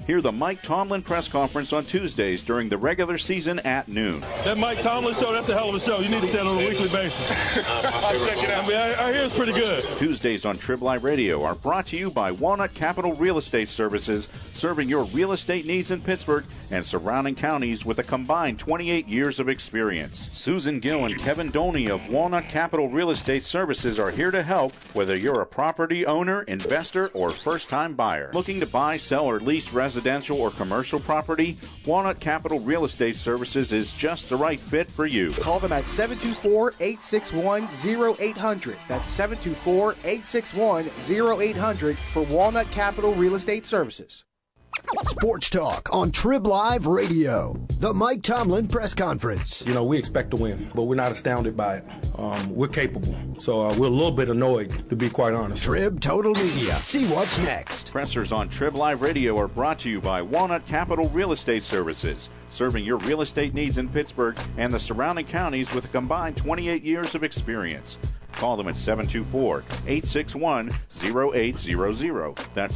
Hear the Mike Tomlin press conference on Tuesdays during the regular season at noon. That Mike Tomlin show, that's a hell of a show. You need to tell it on a weekly basis. I'll check it out. I mean, I hear it's pretty good. Tuesdays on Trib Live Radio are brought to you by Walnut Capital Real Estate Services, serving your real estate needs in Pittsburgh and surrounding counties with a combined 28 years of experience. Susan Gill and Kevin Doney of Walnut Capital Real Estate Services are here to help, whether you're a property owner, investor, or first-time buyer. Looking to buy, sell, or lease residential or commercial property? Walnut Capital Real Estate Services is just the right fit for you. Call them at 724-861-0800. That's 724-861-0800 for Walnut Capital Real Estate Services. Sports Talk on Trib Live Radio. The Mike Tomlin press conference. You know, we expect to win, but we're not astounded by it. We're capable. So we're a little bit annoyed, to be quite honest. Trib Total Media. See what's next. Pressers on Trib Live Radio are brought to you by Walnut Capital Real Estate Services, serving your real estate needs in Pittsburgh and the surrounding counties with a combined 28 years of experience. Call them at 724-861-0800. That's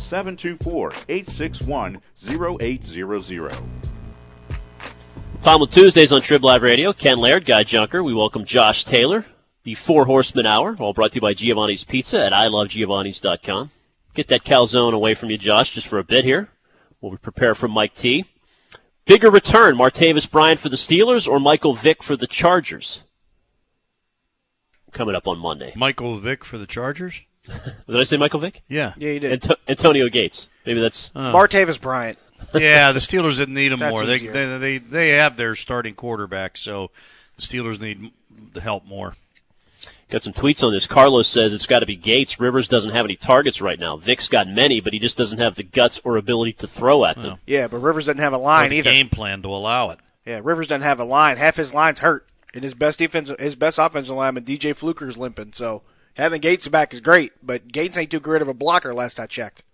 724-861-0800. Tomlin Tuesdays on Trib Live Radio. Ken Laird, Guy Junker. We welcome Josh Taylor. The Four Horsemen Hour, all brought to you by Giovanni's Pizza at ilovegiovannis.com. Get that calzone away from you, Josh, just for a bit here while we prepare for Mike T. Bigger return, Martavis Bryant for the Steelers or Michael Vick for the Chargers? Coming up on Monday. Michael Vick for the Chargers? Did I say Michael Vick? Yeah. Yeah, you did. Antonio Gates. Maybe that's... Martavis Bryant. Yeah, the Steelers didn't need him more. Easier. They have their starting quarterback, so the Steelers need the help more. Got some tweets on this. Carlos says it's got to be Gates. Rivers doesn't have any targets right now. Vic's got many, but he just doesn't have the guts or ability to throw at them. Yeah, but Rivers doesn't have a line either. Game plan to allow it. Yeah, Rivers doesn't have a line. Half his line's hurt. And his best offensive lineman, DJ Fluker's limping. So having Gates back is great, but Gates ain't too great of a blocker last I checked.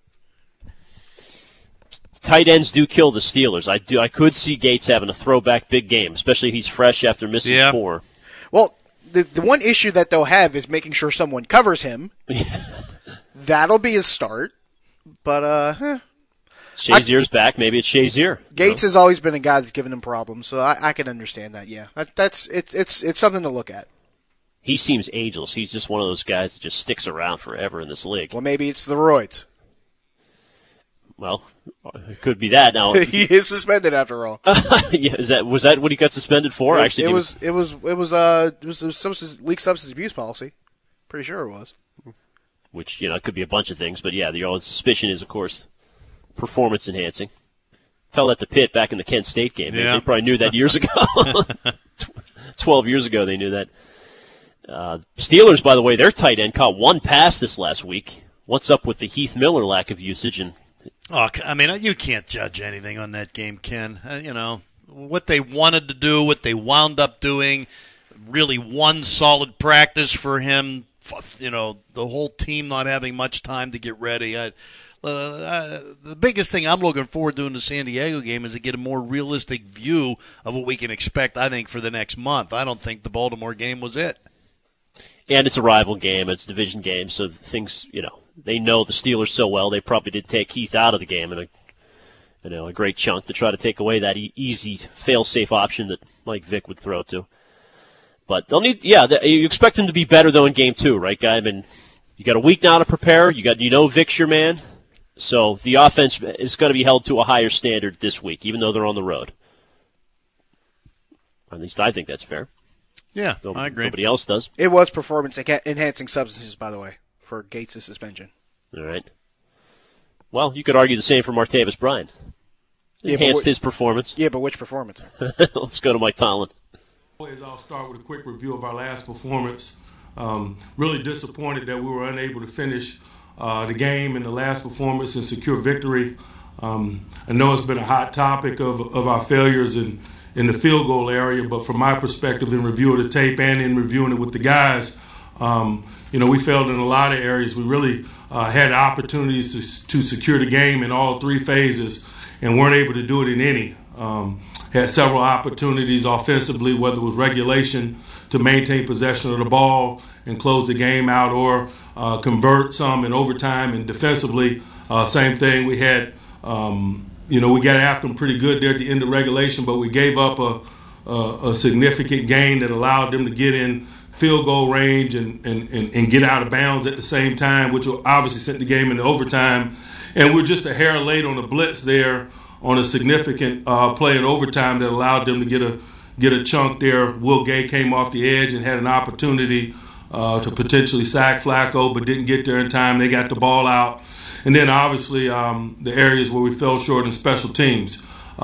Tight ends do kill the Steelers. I could see Gates having a throwback big game, especially if he's fresh after missing 4. Well, the one issue that they'll have is making sure someone covers him. That'll be his start. But Shazier's back. Maybe it's Shazier. Gates has always been a guy that's given him problems, so I can understand that. Yeah, it's something to look at. He seems ageless. He's just one of those guys that just sticks around forever in this league. Well, maybe it's the roids. Well, it could be that now. He is suspended after all. Yeah, was that what he got suspended for? It was some league substance abuse policy. Pretty sure it was. Which it could be a bunch of things, but yeah, the only suspicion is, of course, performance enhancing. Fell that to Pitt back in the Kent State game. Yeah. They probably knew that years ago. 12 years ago, they knew that. Steelers, by the way, their tight end caught one pass this last week. What's up with the Heath Miller lack of usage? And you can't judge anything on that game, Ken. What they wanted to do, what they wound up doing, really one solid practice for him. The whole team not having much time to get ready. The biggest thing I'm looking forward to in the San Diego game is to get a more realistic view of what we can expect, I think, for the next month. I don't think the Baltimore game was it. And it's a rival game. It's a division game, so things, they know the Steelers so well, they probably did take Heath out of the game in a great chunk to try to take away that easy fail-safe option that Mike Vick would throw to. But they'll need, you expect him to be better, though, in game 2, right, Guy? I mean, you got a week now to prepare. Vic's your man. So the offense is going to be held to a higher standard this week, even though they're on the road. At least I think that's fair. Yeah, I agree. Nobody else does. It was performance-enhancing substances, by the way, for Gates' suspension. All right. Well, you could argue the same for Martavis Bryant. Enhanced his performance. Yeah, but which performance? Let's go to Mike Tomlin. I'll start with a quick review of our last performance. Really disappointed that we were unable to finish the game in the last performance and secure victory. I know it's been a hot topic of our failures in the field goal area, but from my perspective, in review of the tape and in reviewing it with the guys, we failed in a lot of areas. We really had opportunities to secure the game in all 3 phases and weren't able to do it in any. Had several opportunities offensively, whether it was regulation to maintain possession of the ball and close the game out, or convert some in overtime, and defensively, same thing. We had we got after them pretty good there at the end of regulation, but we gave up a significant gain that allowed them to get in field goal range and get out of bounds at the same time, which obviously sent the game into overtime. And we're just a hair late on the blitz there on a significant play in overtime that allowed them to get a chunk there. Will Gay came off the edge and had an opportunity to potentially sack Flacco, but didn't get there in time. They got the ball out. And then obviously the areas where we fell short in special teams.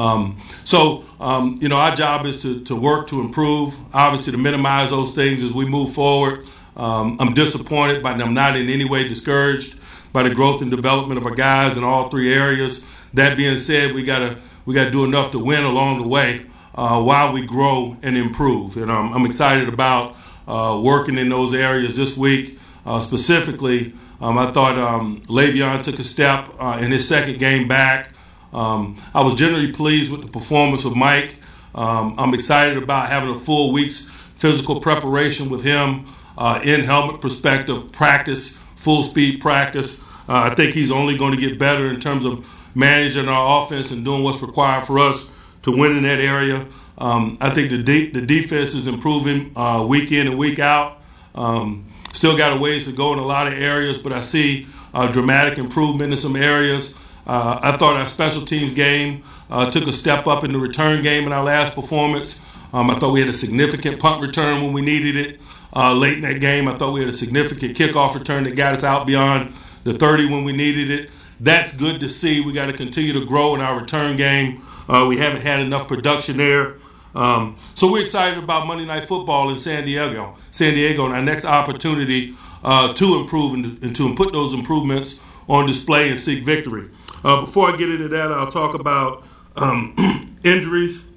Our job is to work to improve, obviously to minimize those things as we move forward. I'm disappointed, but I'm not in any way discouraged by the growth and development of our guys in all three areas. That being said, we gotta do enough to win along the way while we grow and improve. And I'm excited about working in those areas this week. Specifically, I thought Le'Veon took a step in his second game back. I was generally pleased with the performance of Mike. I'm excited about having a full week's physical preparation with him in helmet perspective, practice, full speed practice. I think he's only going to get better in terms of managing our offense and doing what's required for us to win in that area. I think the defense is improving week in and week out. Still got a ways to go in a lot of areas, but I see dramatic improvement in some areas. I thought our special teams game took a step up in the return game in our last performance. I thought we had a significant punt return when we needed it late in that game. I thought we had a significant kickoff return that got us out beyond the 30 when we needed it. That's good to see. We got to continue to grow in our return game. We haven't had enough production there. So we're excited about Monday Night Football in San Diego, and our next opportunity to improve and to put those improvements on display and seek victory. Before I get into that, I'll talk about injuries.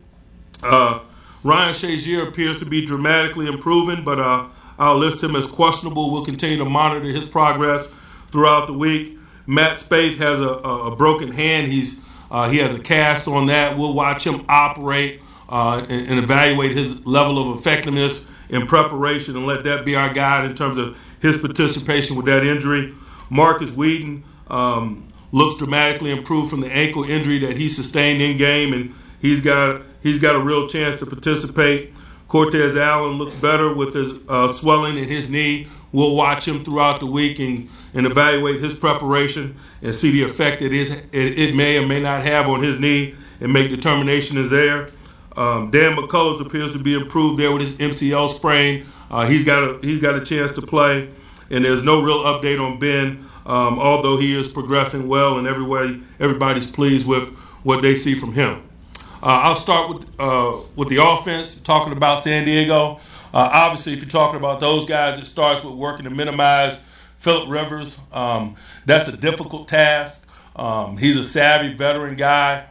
Ryan Shazier appears to be dramatically improving, but I'll list him as questionable. We'll continue to monitor his progress throughout the week. Matt Spaeth has a broken hand. He has a cast on that. We'll watch him operate and evaluate his level of effectiveness in preparation and let that be our guide in terms of his participation with that injury. Marcus Whedon looks dramatically improved from the ankle injury that he sustained in game, and he's got a real chance to participate. Cortez Allen looks better with his swelling in his knee. We'll watch him throughout the week and evaluate his preparation and see the effect that it may or may not have on his knee and make determinations there. Dan McCullers appears to be improved there with his MCL sprain. He's got a chance to play, and there's no real update on Ben, although he is progressing well and everybody's pleased with what they see from him. I'll start with the offense, talking about San Diego. Obviously, if you're talking about those guys, it starts with working to minimize Phillip Rivers. That's a difficult task. He's a savvy veteran guy.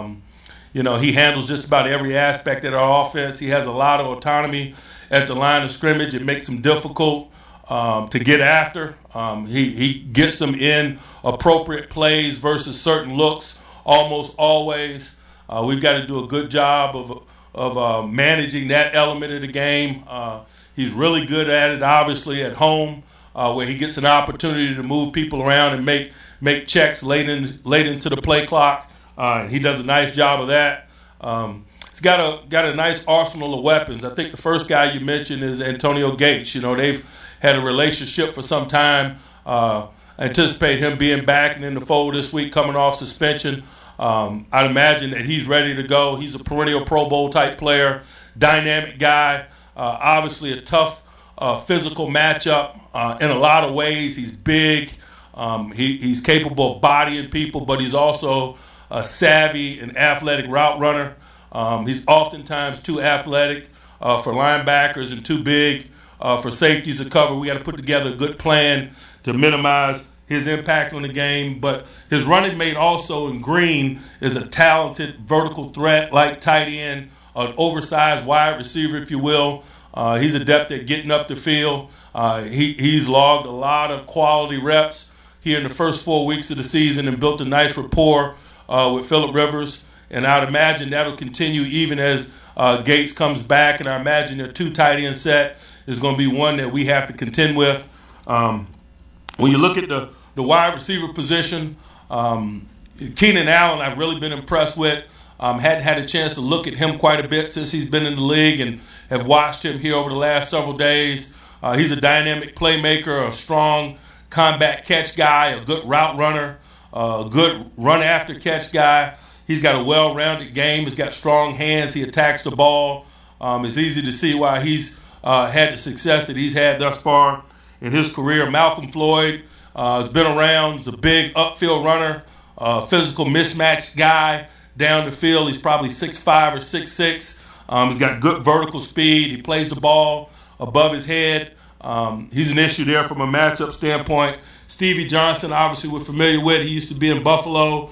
He handles just about every aspect of our offense. He has a lot of autonomy at the line of scrimmage. It makes him difficult to get after. He gets them in appropriate plays versus certain looks almost always. We've got to do a good job of managing that element of the game. He's really good at it, obviously, at home, where he gets an opportunity to move people around and make checks late into the play clock. He does a nice job of that. He's got a nice arsenal of weapons. I think the first guy you mentioned is Antonio Gates. They've had a relationship for some time. I anticipate him being back and in the fold this week, coming off suspension. I'd imagine that he's ready to go. He's a perennial Pro Bowl type player, dynamic guy, obviously a tough physical matchup in a lot of ways. He's big. He's capable of bodying people, but he's also a savvy and athletic route runner. He's oftentimes too athletic for linebackers and too big for safeties to cover. We got to put together a good plan to minimize his impact on the game. But his running mate also in Green is a talented vertical threat like tight end, an oversized wide receiver, if you will. He's adept at getting up the field. He's logged a lot of quality reps here in the first 4 weeks of the season and built a nice rapport with Phillip Rivers. And I'd imagine that'll continue even as Gates comes back. And I imagine their two tight end set is going to be one that we have to contend with. When you look at the wide receiver position, Keenan Allen, I've really been impressed with. Hadn't had a chance to look at him quite a bit since he's been in the league, and have watched him here over the last several days. He's a dynamic playmaker, a strong combat catch guy, a good route runner, a good run after catch guy. He's got a well-rounded game. He's got strong hands. He attacks the ball. It's easy to see why he's had the success that he's had thus far in his career. Malcolm Floyd has been around. He's a big upfield runner, physical mismatch guy down the field. He's probably 6'5" or 6'6". He's got good vertical speed. He plays the ball above his head. He's an issue there from a matchup standpoint. Stevie Johnson, obviously we're familiar with. He used to be in Buffalo.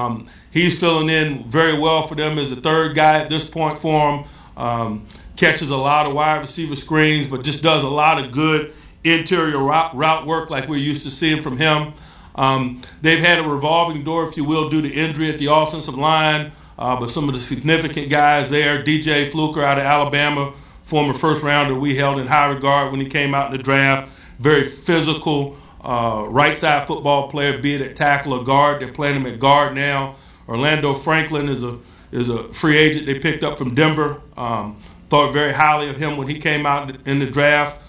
He's filling in very well for them as the third guy at this point for him. Catches a lot of wide receiver screens, but just does a lot of good interior route work like we're used to seeing from him. They've had a revolving door, if you will, due to injury at the offensive line, but some of the significant guys there, DJ Fluker out of Alabama, former first rounder we held in high regard when he came out in the draft. Very physical, right side football player, be it at tackle or guard. They're playing him at guard now. Orlando Franklin is a free agent they picked up from Denver. Thought very highly of him when he came out in the draft.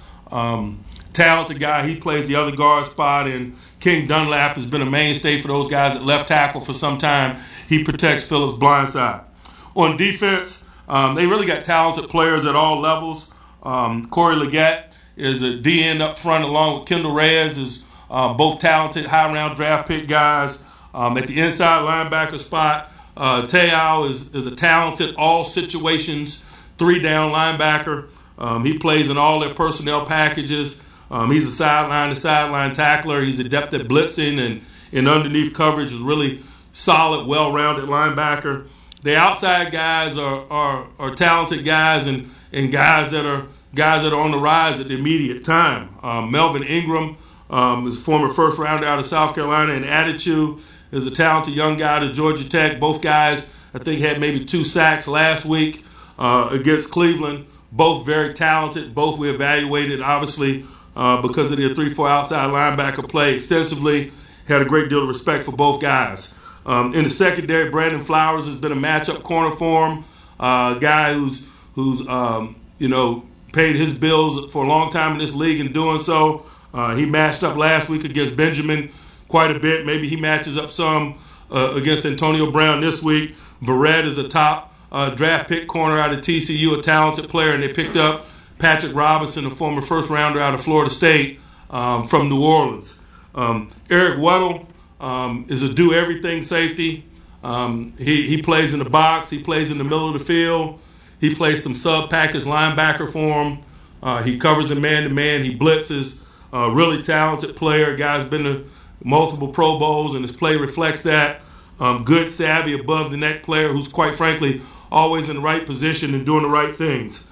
Talented guy. He plays the other guard spot, and King Dunlap has been a mainstay for those guys at left tackle for some time. He protects Phillips' blind side. On defense, they really got talented players at all levels. Corey Leggett is a DN up front, along with Kendall Reyes, is both talented high-round draft pick guys. At the inside linebacker spot, Te'o is a talented all situations, three-down linebacker. He plays in all their personnel packages. He's a sideline-to-sideline tackler. He's adept at blitzing and underneath coverage. Is really solid, well-rounded linebacker. The outside guys are talented guys and guys that are on the rise at the immediate time. Melvin Ingram is a former first rounder out of South Carolina, and Attitude is a talented young guy to Georgia Tech. Both guys, I think, had maybe 2 sacks last week against Cleveland. Both very talented. Both we evaluated, obviously, because of their 3-4 outside linebacker play extensively. Had a great deal of respect for both guys. In the secondary, Brandon Flowers has been a matchup corner for him. A guy who's paid his bills for a long time in this league and doing so. He matched up last week against Benjamin quite a bit. Maybe he matches up some against Antonio Brown this week. Verrett is a top draft pick corner out of TCU, a talented player, and they picked up Patrick Robinson, a former first rounder out of Florida State from New Orleans. Eric Weddle is a do-everything safety. He plays in the box. He plays in the middle of the field. He plays some sub-package linebacker for him. He covers in man-to-man. He blitzes. Really talented player. Guy's been to multiple Pro Bowls, and his play reflects that. Good, savvy, above-the-neck player who's, quite frankly, always in the right position and doing the right things.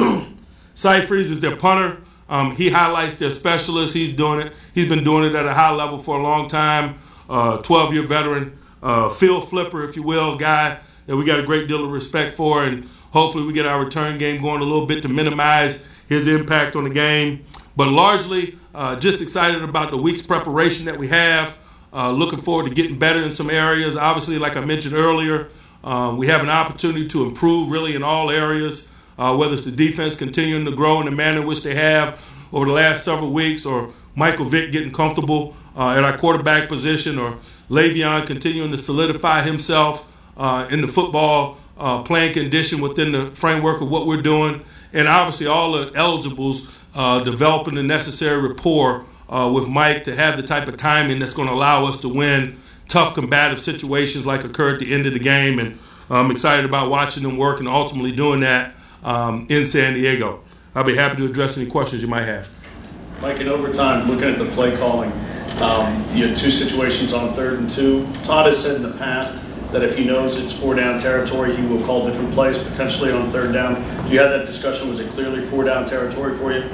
Seifries is their punter. He highlights their specialist. He's doing it. He's been doing it at a high level for a long time. 12-year veteran, field flipper, if you will, guy that we got a great deal of respect for, and hopefully we get our return game going a little bit to minimize his impact on the game. But largely, just excited about the week's preparation that we have. Looking forward to getting better in some areas. Obviously, like I mentioned earlier, we have an opportunity to improve really in all areas, whether it's the defense continuing to grow in the manner in which they have over the last several weeks, or Michael Vick getting comfortable at our quarterback position, or Le'Veon continuing to solidify himself in the football playing condition within the framework of what we're doing, and obviously all the eligibles developing the necessary rapport with Mike to have the type of timing that's going to allow us to win tough combative situations like occurred at the end of the game. And I'm excited about watching them work and ultimately doing that in San Diego. I'll be happy to address any questions you might have. Mike, in overtime, looking at the play calling, you had 2 situations on 3rd and 2. Todd has said in the past that if he knows it's 4-down territory, he will call different plays, potentially on 3rd down. Do you have that discussion? Was it clearly 4-down territory for you?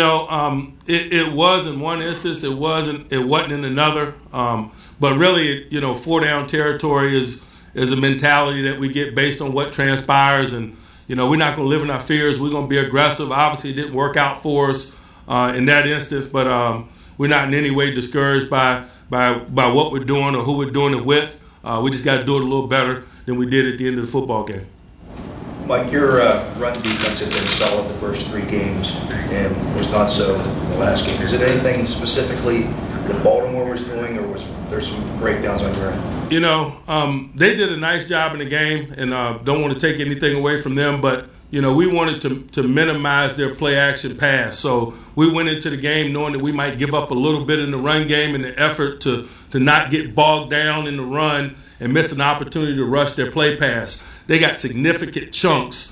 It was in one instance. It wasn't in another. But really, 4-down territory is a mentality that we get based on what transpires, and we're not going to live in our fears. We're going to be aggressive. Obviously, it didn't work out for us in that instance, but we're not in any way discouraged by what we're doing or who we're doing it with. We just got to do it a little better than we did at the end of the football game. Mike, your run defense had been solid the first 3 games and was not so in the last game. Is it anything specifically that Baltimore was doing, or was there some breakdowns on your end? You know, they did a nice job in the game, and don't want to take anything away from them, but you know, we wanted to minimize their play-action pass. So we went into the game knowing that we might give up a little bit in the run game in the effort to not get bogged down in the run and miss an opportunity to rush their play pass. They got significant chunks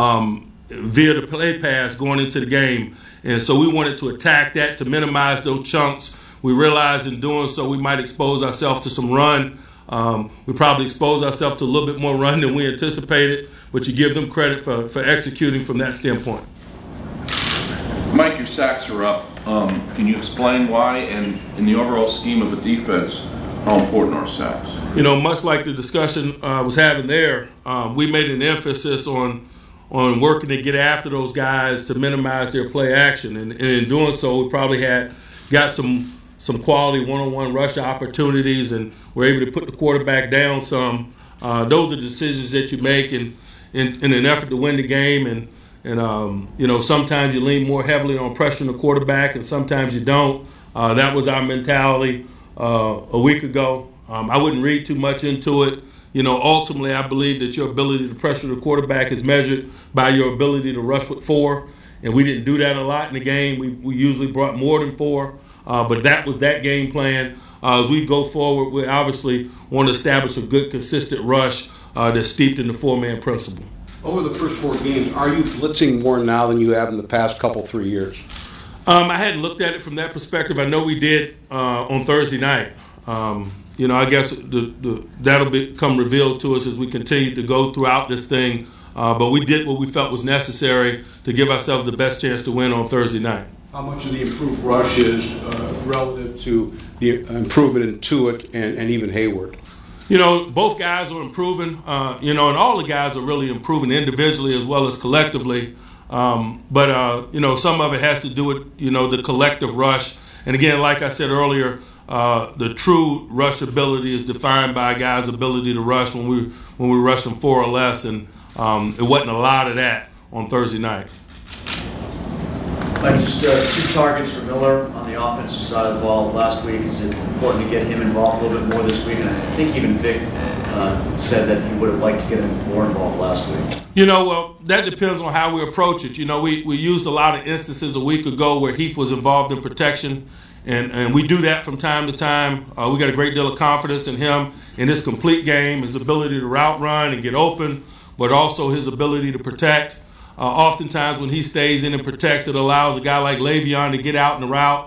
via the play pass going into the game. And so we wanted to attack that to minimize those chunks. We realized in doing so we might expose ourselves to some run. We probably exposed ourselves to a little bit more run than we anticipated, but you give them credit for executing from that standpoint. Mike, your sacks are up. Can you explain why, and in the overall scheme of the defense, how important are sacks? You know, much like the discussion I was having there, we made an emphasis on working to get after those guys to minimize their play action. And in doing so, we probably got some quality one-on-one rush opportunities and were able to put the quarterback down some. Those are the decisions that you make in an effort to win the game. And you know, sometimes you lean more heavily on pressuring the quarterback and sometimes you don't. That was our mentality a week ago. I wouldn't read too much into it. You know, ultimately, I believe that your ability to pressure the quarterback is measured by your ability to rush with 4. And we didn't do that a lot in the game. We usually brought more than 4. But that was that game plan. As we go forward, we obviously want to establish a good, consistent rush that's steeped in the 4-man principle. Over the first 4 games, are you blitzing more now than you have in the past 3 years? I hadn't looked at it from that perspective. I know we did on Thursday night. You know, I guess that'll become revealed to us as we continue to go throughout this thing. But we did what we felt was necessary to give ourselves the best chance to win on Thursday night. How much of the improved rush is relative to the improvement in Tuitt and even Hayward? You know, both guys are improving, you know, and all the guys are really improving individually as well as collectively. But you know, some of it has to do with, you know, the collective rush. And again, like I said earlier, the true rush ability is defined by a guy's ability to rush when we rush them 4 or less. And it wasn't a lot of that on Thursday night. Like just 2 targets for Miller on the offensive side of the ball last week. Is it important to get him involved a little bit more this week? And I think even Vic said that he would have liked to get him more involved last week. You know, well, that depends on how we approach it. You know, we used a lot of instances a week ago where Heath was involved in protection, and we do that from time to time. We got a great deal of confidence in him, in his complete game, his ability to route run and get open, but also his ability to protect. Oftentimes when he stays in and protects, it allows a guy like Le'Veon to get out in the route.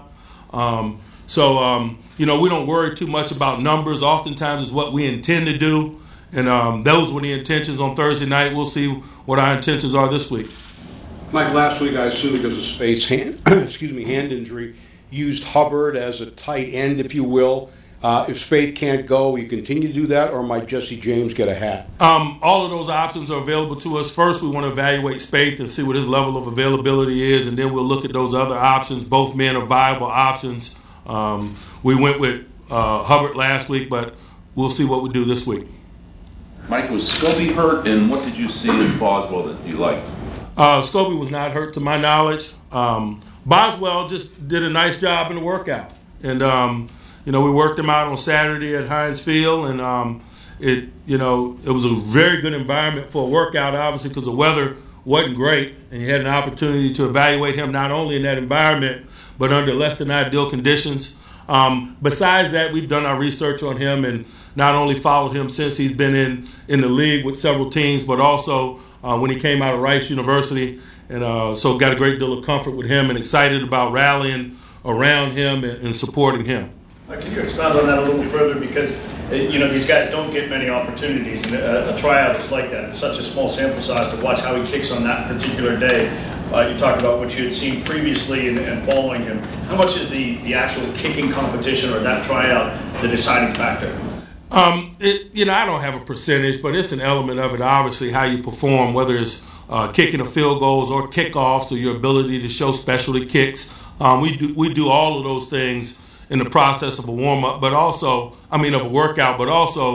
You know, we don't worry too much about numbers. Oftentimes it's what we intend to do. And those were the intentions on Thursday night. We'll see what our intentions are this week. Mike, last week I assume because of Spade's hand injury, used Hubbard as a tight end, if you will. If Spade can't go, you continue to do that, or might Jesse James get a hat? All of those options are available to us. First, we want to evaluate Spade and see what his level of availability is, and then we'll look at those other options. Both men are viable options. We went with Hubbard last week, but we'll see what we do this week. Mike, was Scobie hurt, and what did you see in Boswell that you liked? Scobie was not hurt to my knowledge. Boswell just did a nice job in the workout. And, you know, we worked him out on Saturday at Heinz Field, and it was a very good environment for a workout, obviously, because the weather wasn't great, and you had an opportunity to evaluate him not only in that environment, but under less than ideal conditions. Besides that, we've done our research on him and not only followed him since he's been in the league with several teams, but also when he came out of Rice University. And so got a great deal of comfort with him and excited about rallying around him and supporting him. Can you expound on that a little further? Because, you know, these guys don't get many opportunities, and a tryout is like that. It's such a small sample size to watch how he kicks on that particular day. You talked about what you had seen previously and following him. How much is the actual kicking competition or that tryout the deciding factor? I don't have a percentage, but it's an element of it, obviously, how you perform, whether it's kicking of field goals or kickoffs or your ability to show specialty kicks. We do all of those things in the process of a warm-up, of a workout, but also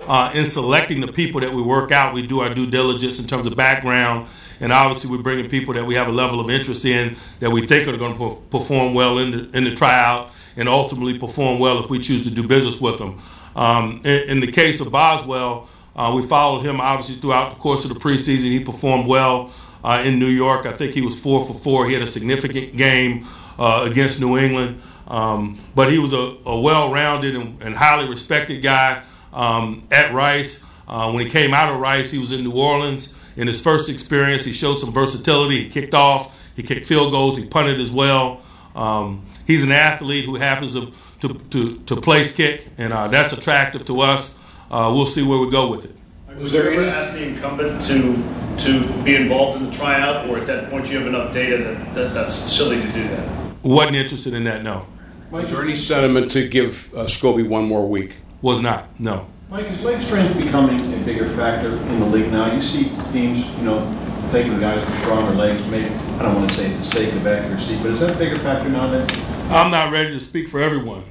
in selecting the people that we work out, we do our due diligence in terms of background, and obviously we're bringing people that we have a level of interest in that we think are going to perform well in the tryout and ultimately perform well if we choose to do business with them. In the case of Boswell, we followed him obviously throughout the course of the preseason. He performed well in New York. I think he was 4 for 4. He had a significant game against New England. But he was a well-rounded and highly respected guy at Rice. When he came out of Rice, he was in New Orleans. In his first experience, he showed some versatility. He kicked off, he kicked field goals, he punted as well. He's an athlete who happens to place kick, and that's attractive to us. We'll see where we go with it. Was there ever asked the incumbent to be involved in the tryout, or at that point you have enough data that's silly to do that? Wasn't interested in that, no. Is there any sentiment to give Scobie one more week? Was not, no. Mike, is leg strength becoming a bigger factor in the league now? You see teams, taking guys with stronger legs, maybe, I don't want to say for the sake of accuracy, but is that a bigger factor nowadays? I'm not ready to speak for everyone.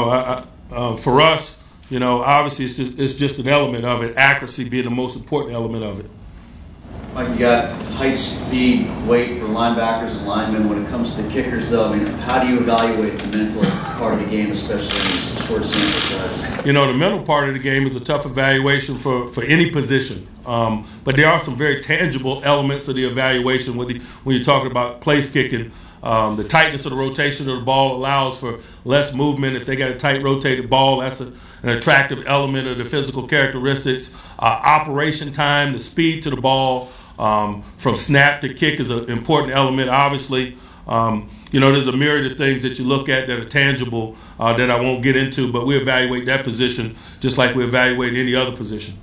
For us, obviously it's just an element of it, accuracy being the most important element of it. Mike, you got height, speed, weight for linebackers and linemen. When it comes to kickers, though, how do you evaluate the mental part of the game, especially in these short sample sizes? The mental part of the game is a tough evaluation for any position. But there are some very tangible elements of the evaluation when you're talking about place kicking. The tightness of the rotation of the ball allows for less movement. If they got a tight rotated ball, that's an attractive element of the physical characteristics. Operation time, the speed to the ball from snap to kick is an important element. Obviously, there's a myriad of things that you look at that are tangible that I won't get into, but we evaluate that position just like we evaluate any other position.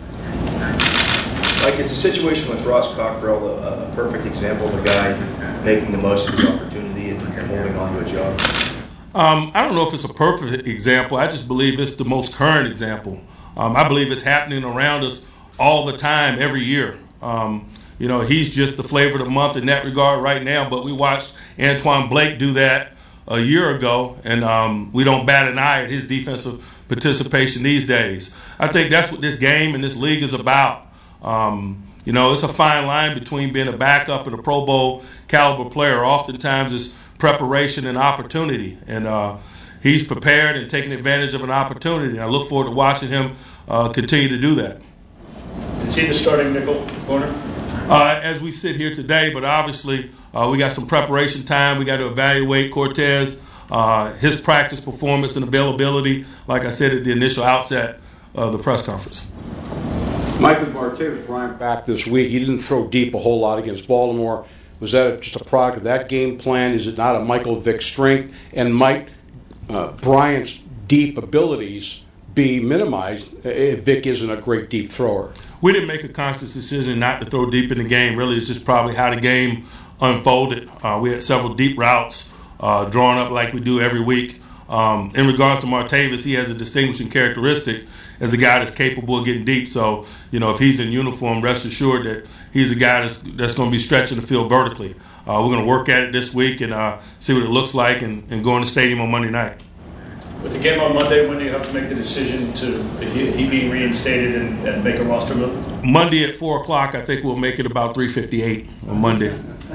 Like, is the situation with Ross Cockrell a perfect example of a guy making the most of his opportunity and holding on to a job? I don't know if it's a perfect example. I just believe it's the most current example. I believe it's happening around us all the time, every year. He's just the flavor of the month in that regard right now, but we watched Antoine Blake do that a year ago, and we don't bat an eye at his defensive participation these days. I think that's what this game and this league is about. It's a fine line between being a backup and a Pro Bowl caliber player. Oftentimes it's preparation and opportunity, and he's prepared and taking advantage of an opportunity. And I look forward to watching him continue to do that. Is he the starting nickel corner? As we sit here today, but obviously we got some preparation time. We got to evaluate Cortez, his practice performance and availability, like I said at the initial outset of the press conference. Mike, with Martavis Bryant back this week, he didn't throw deep a whole lot against Baltimore. Was that just a product of that game plan? Is it not a Michael Vick strength? And might Bryant's deep abilities be minimized if Vick isn't a great deep thrower? We didn't make a conscious decision not to throw deep in the game. Really, it's just probably how the game unfolded. We had several deep routes drawn up like we do every week. In regards to Martavis, he has a distinguishing characteristic as a guy that's capable of getting deep. So, if he's in uniform, rest assured that he's a guy that's going to be stretching the field vertically. We're going to work at it this week and see what it looks like and go in the stadium on Monday night. With the game on Monday, when do you have to make the decision to he being reinstated and make a roster move? Monday at 4 o'clock. I think we'll make it about 3:58 on Monday.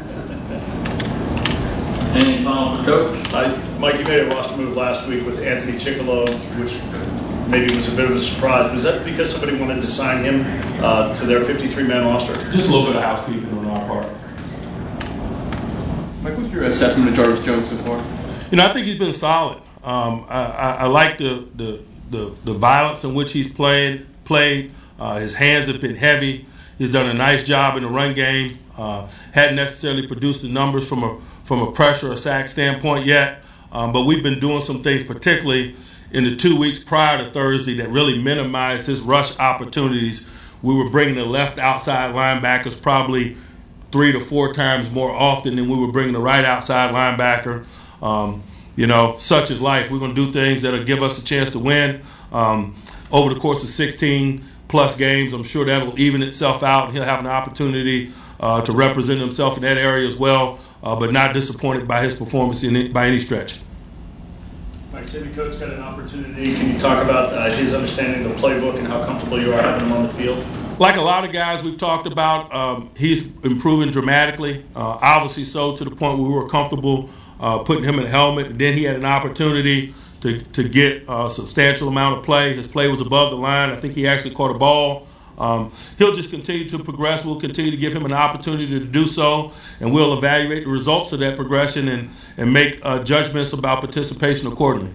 Any final for Coach? Mike, you made a roster move last week with Anthony Chickillo, which maybe was a bit of a surprise. Was that because somebody wanted to sign him to their 53-man roster? Just a little bit of housekeeping on our part. Mike, what's your assessment of Jarvis Jones so far? I think he's been solid. I like the violence in which he's played. His hands have been heavy. He's done a nice job in the run game. Hadn't necessarily produced the numbers from a pressure or sack standpoint yet, but we've been doing some things, particularly in the 2 weeks prior to Thursday, that really minimized his rush opportunities. We were bringing the left outside linebackers probably 3 to 4 times more often than we were bringing the right outside linebacker. Such is life. We're going to do things that'll give us a chance to win. Over the course of 16-plus games, I'm sure that'll even itself out, and he'll have an opportunity to represent himself in that area as well, but not disappointed by his performance by any stretch. Mike Sabico's got an opportunity. Can you talk about his understanding of the playbook and how comfortable you are having him on the field? Like a lot of guys we've talked about, he's improving dramatically. Obviously so, to the point where we were comfortable putting him in a helmet. And then he had an opportunity to get a substantial amount of play. His play was above the line. I think he actually caught a ball. He'll just continue to progress. We'll continue to give him an opportunity to do so, and we'll evaluate the results of that progression and make judgments about participation accordingly.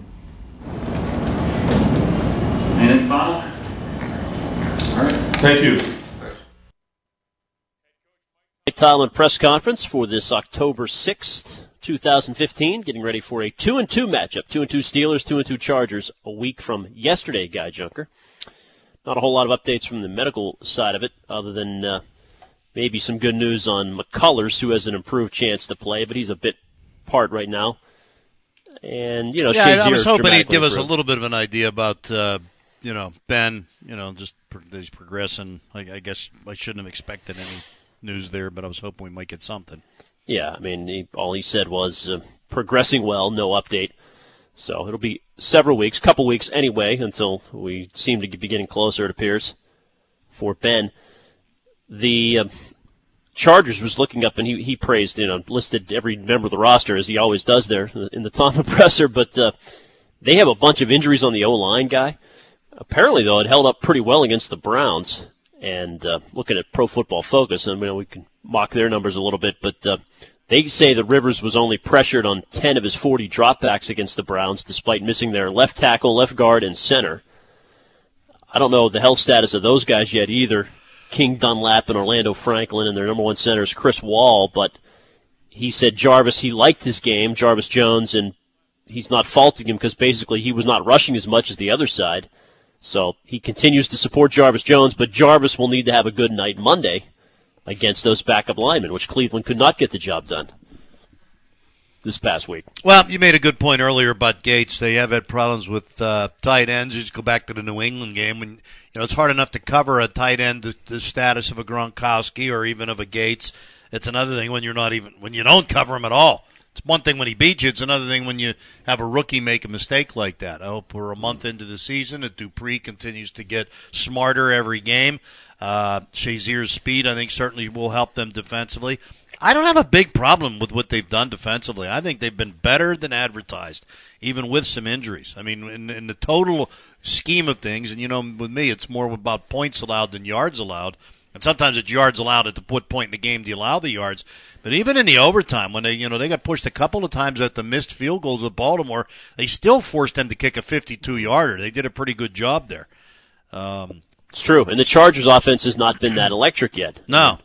Anything final? All right. Thank you. Mike Tomlin press conference for this October 6th, 2015, getting ready for a 2-2 matchup. 2-2 Steelers, 2-2 Chargers, a week from yesterday, Guy Junker. Not a whole lot of updates from the medical side of it, other than maybe some good news on McCullers, who has an improved chance to play, but he's a bit apart right now. And, I was hoping he'd give us a little bit of an idea about, Ben, just he's progressing. I guess I shouldn't have expected any news there, but I was hoping we might get something. Yeah, I mean, all he said was progressing well, no update. So it'll be several weeks, couple weeks anyway, until we seem to be getting closer, it appears, for Ben. The Chargers was looking up, and he praised, listed every member of the roster, as he always does there in the Tomlin presser, but they have a bunch of injuries on the O-line, Guy. Apparently, though, it held up pretty well against the Browns. And looking at Pro Football Focus, and we can mock their numbers a little bit, but they say that Rivers was only pressured on 10 of his 40 dropbacks against the Browns, despite missing their left tackle, left guard, and center. I don't know the health status of those guys yet either. King Dunlap and Orlando Franklin, and their number one center is Chris Wall, but he said he liked his game, Jarvis Jones, and he's not faulting him because basically he was not rushing as much as the other side. So he continues to support Jarvis Jones, but Jarvis will need to have a good night Monday against those backup linemen, which Cleveland could not get the job done this past week. Well, you made a good point earlier about Gates. They have had problems with tight ends. You just go back to the New England game. When it's hard enough to cover a tight end the status of a Gronkowski or even of a Gates. It's another thing when you don't cover him at all. It's one thing when he beats you. It's another thing when you have a rookie make a mistake like that. I hope we're a month into the season that Dupree continues to get smarter every game. Shazier's speed, I think, certainly will help them defensively. I don't have a big problem with what they've done defensively. I think they've been better than advertised, even with some injuries. I mean, in the total scheme of things, and with me, it's more about points allowed than yards allowed. And sometimes it's yards allowed at the point in the game to allow the yards. But even in the overtime, when they got pushed a couple of times at the missed field goals with Baltimore, they still forced them to kick a 52-yarder. They did a pretty good job there. It's true. And the Chargers' offense has not been that electric yet. No.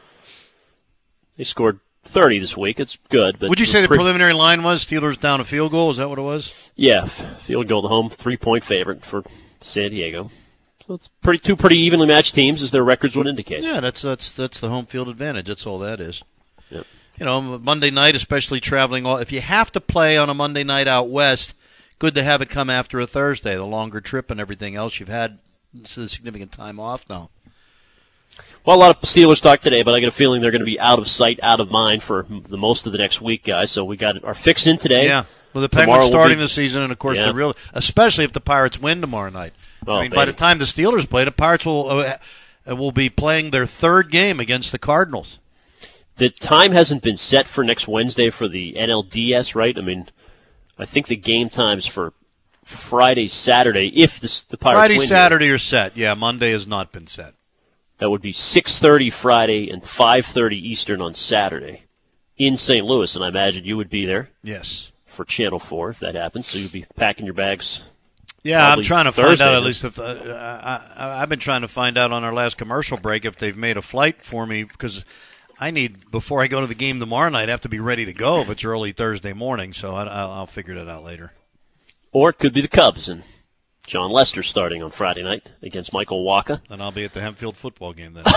They scored 30 this week. It's good. But would you say the preliminary line was Steelers down a field goal? Is that what it was? Yeah, field goal to home, 3-point favorite for San Diego. So it's two pretty evenly matched teams, as their records would indicate. Yeah, that's the home field advantage. That's all that is. Yep. Monday night, especially traveling. If you have to play on a Monday night out west, good to have it come after a Thursday. The longer trip and everything else, you've had significant time off now. Well, a lot of Steelers talk today, but I get a feeling they're going to be out of sight, out of mind for the most of the next week, guys. So we got our fix in today. Yeah. Well, the Penguins starting the season, and of course especially if the Pirates win tomorrow night. By the time the Steelers play, the Pirates will be playing their third game against the Cardinals. The time hasn't been set for next Wednesday for the NLDS, right? I mean, I think the game times for Friday, Saturday, if the Pirates Friday, win Saturday are set. Yeah, Monday has not been set. That would be 6:30 Friday and 5:30 Eastern on Saturday in St. Louis, and I imagine you would be there. Yes. For Channel 4, if that happens, so you'll be packing your bags. Yeah, I'm trying to find out at least if I've been trying to find out on our last commercial break if they've made a flight for me because I need, before I go to the game tomorrow night, I have to be ready to go if it's early Thursday morning, so I'll figure that out later. Or it could be the Cubs and John Lester starting on Friday night against Michael Wacha. And I'll be at the Hempfield football game then.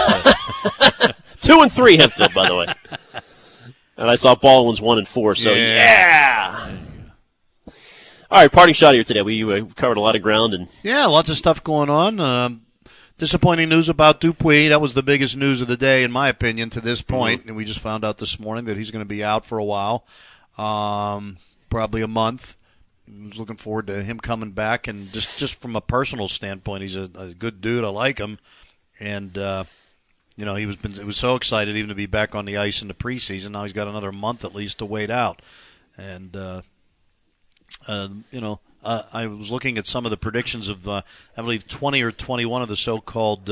2-3 Hempfield, by the way. And I saw Baldwin's 1-4, so yeah. All right, parting shot here today. We covered a lot of ground. Yeah, lots of stuff going on. Disappointing news about Dupuis. That was the biggest news of the day, in my opinion, to this point. Mm-hmm. And we just found out this morning that he's going to be out for a while, probably a month. was looking forward to him coming back, and just from a personal standpoint, he's a good dude. I like him, and he was so excited even to be back on the ice in the preseason. Now he's got another month at least to wait out, and I was looking at some of the predictions of I believe 20 or 21 of the so-called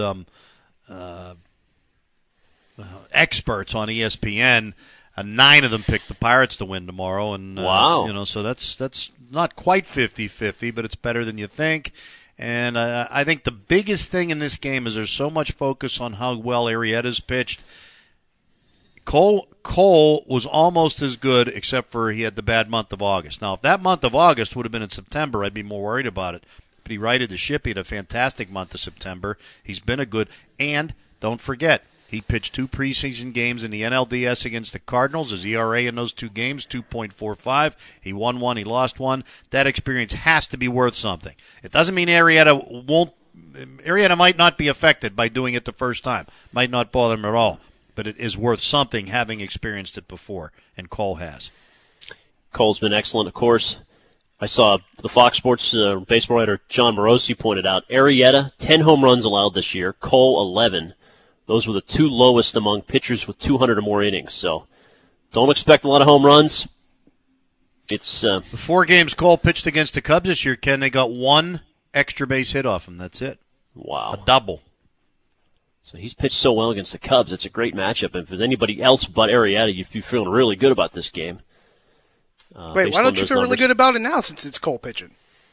experts on ESPN. 9 of them picked the Pirates to win tomorrow, and wow. So that's not quite 50-50, but it's better than you think. And I think the biggest thing in this game is there's so much focus on how well Arrieta's pitched. Cole was almost as good, except for he had the bad month of August. Now, if that month of August would have been in September, I'd be more worried about it. But he righted the ship. He had a fantastic month of September. He's been a good, and don't forget, he pitched 2 preseason games in the NLDS against the Cardinals. His ERA in those 2 games, 2.45. He won 1, he lost 1. That experience has to be worth something. It doesn't mean Arrieta might not be affected by doing it the first time. Might not bother him at all. But it is worth something having experienced it before, and Cole has. Cole's been excellent, of course. I saw the Fox Sports baseball writer John Morosi pointed out, Arrieta, 10 home runs allowed this year, Cole, 11. Those were the 2 lowest among pitchers with 200 or more innings. So don't expect a lot of home runs. It's the 4 games Cole pitched against the Cubs this year, Ken, they got 1 extra base hit off him. That's it. Wow. A double. So he's pitched so well against the Cubs. It's a great matchup. And if there's anybody else but Arrieta, you're feeling really good about this game. Wait, why don't you feel really good about it now since it's Cole pitching?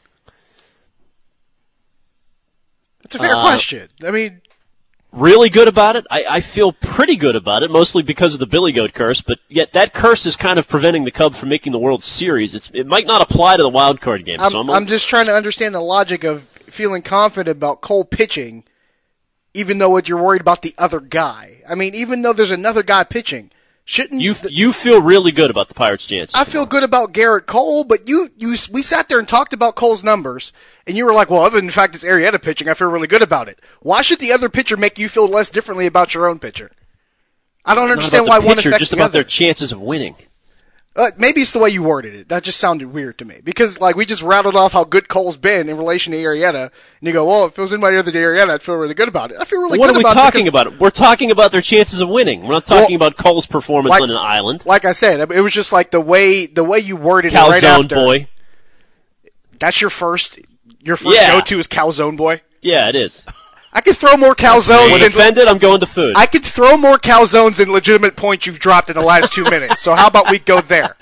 That's a fair question. I mean, really good about it? I feel pretty good about it, mostly because of the Billy Goat curse, but yet that curse is kind of preventing the Cubs from making the World Series. It might not apply to the wild card game. I'm just trying to understand the logic of feeling confident about Cole pitching, even though you're worried about the other guy. I mean, even though there's another guy pitching, shouldn't you feel really good about the Pirates' chances? I feel good about Garrett Cole, but we sat there and talked about Cole's numbers, and you were like, well, other than the fact it's Arrieta pitching, I feel really good about it. Why should the other pitcher make you feel less differently about your own pitcher? I don't understand why one affects the other. Just about their chances of winning. Maybe it's the way you worded it. That just sounded weird to me. Because, we just rattled off how good Cole's been in relation to Arrieta, and you go, well, if it was anybody other than Arrieta, I'd feel really good about it. I feel really good about it. What are we talking about? We're talking about their chances of winning. We're not talking about Cole's performance on an island. Like I said, it was just like the way you worded it right after. Calzone boy. That's your first go-to is Calzone boy? Yeah, it is. I could throw more calzones. When offended, I'm going to food. I could throw more calzones than legitimate points you've dropped in the last 2 minutes. So how about we go there?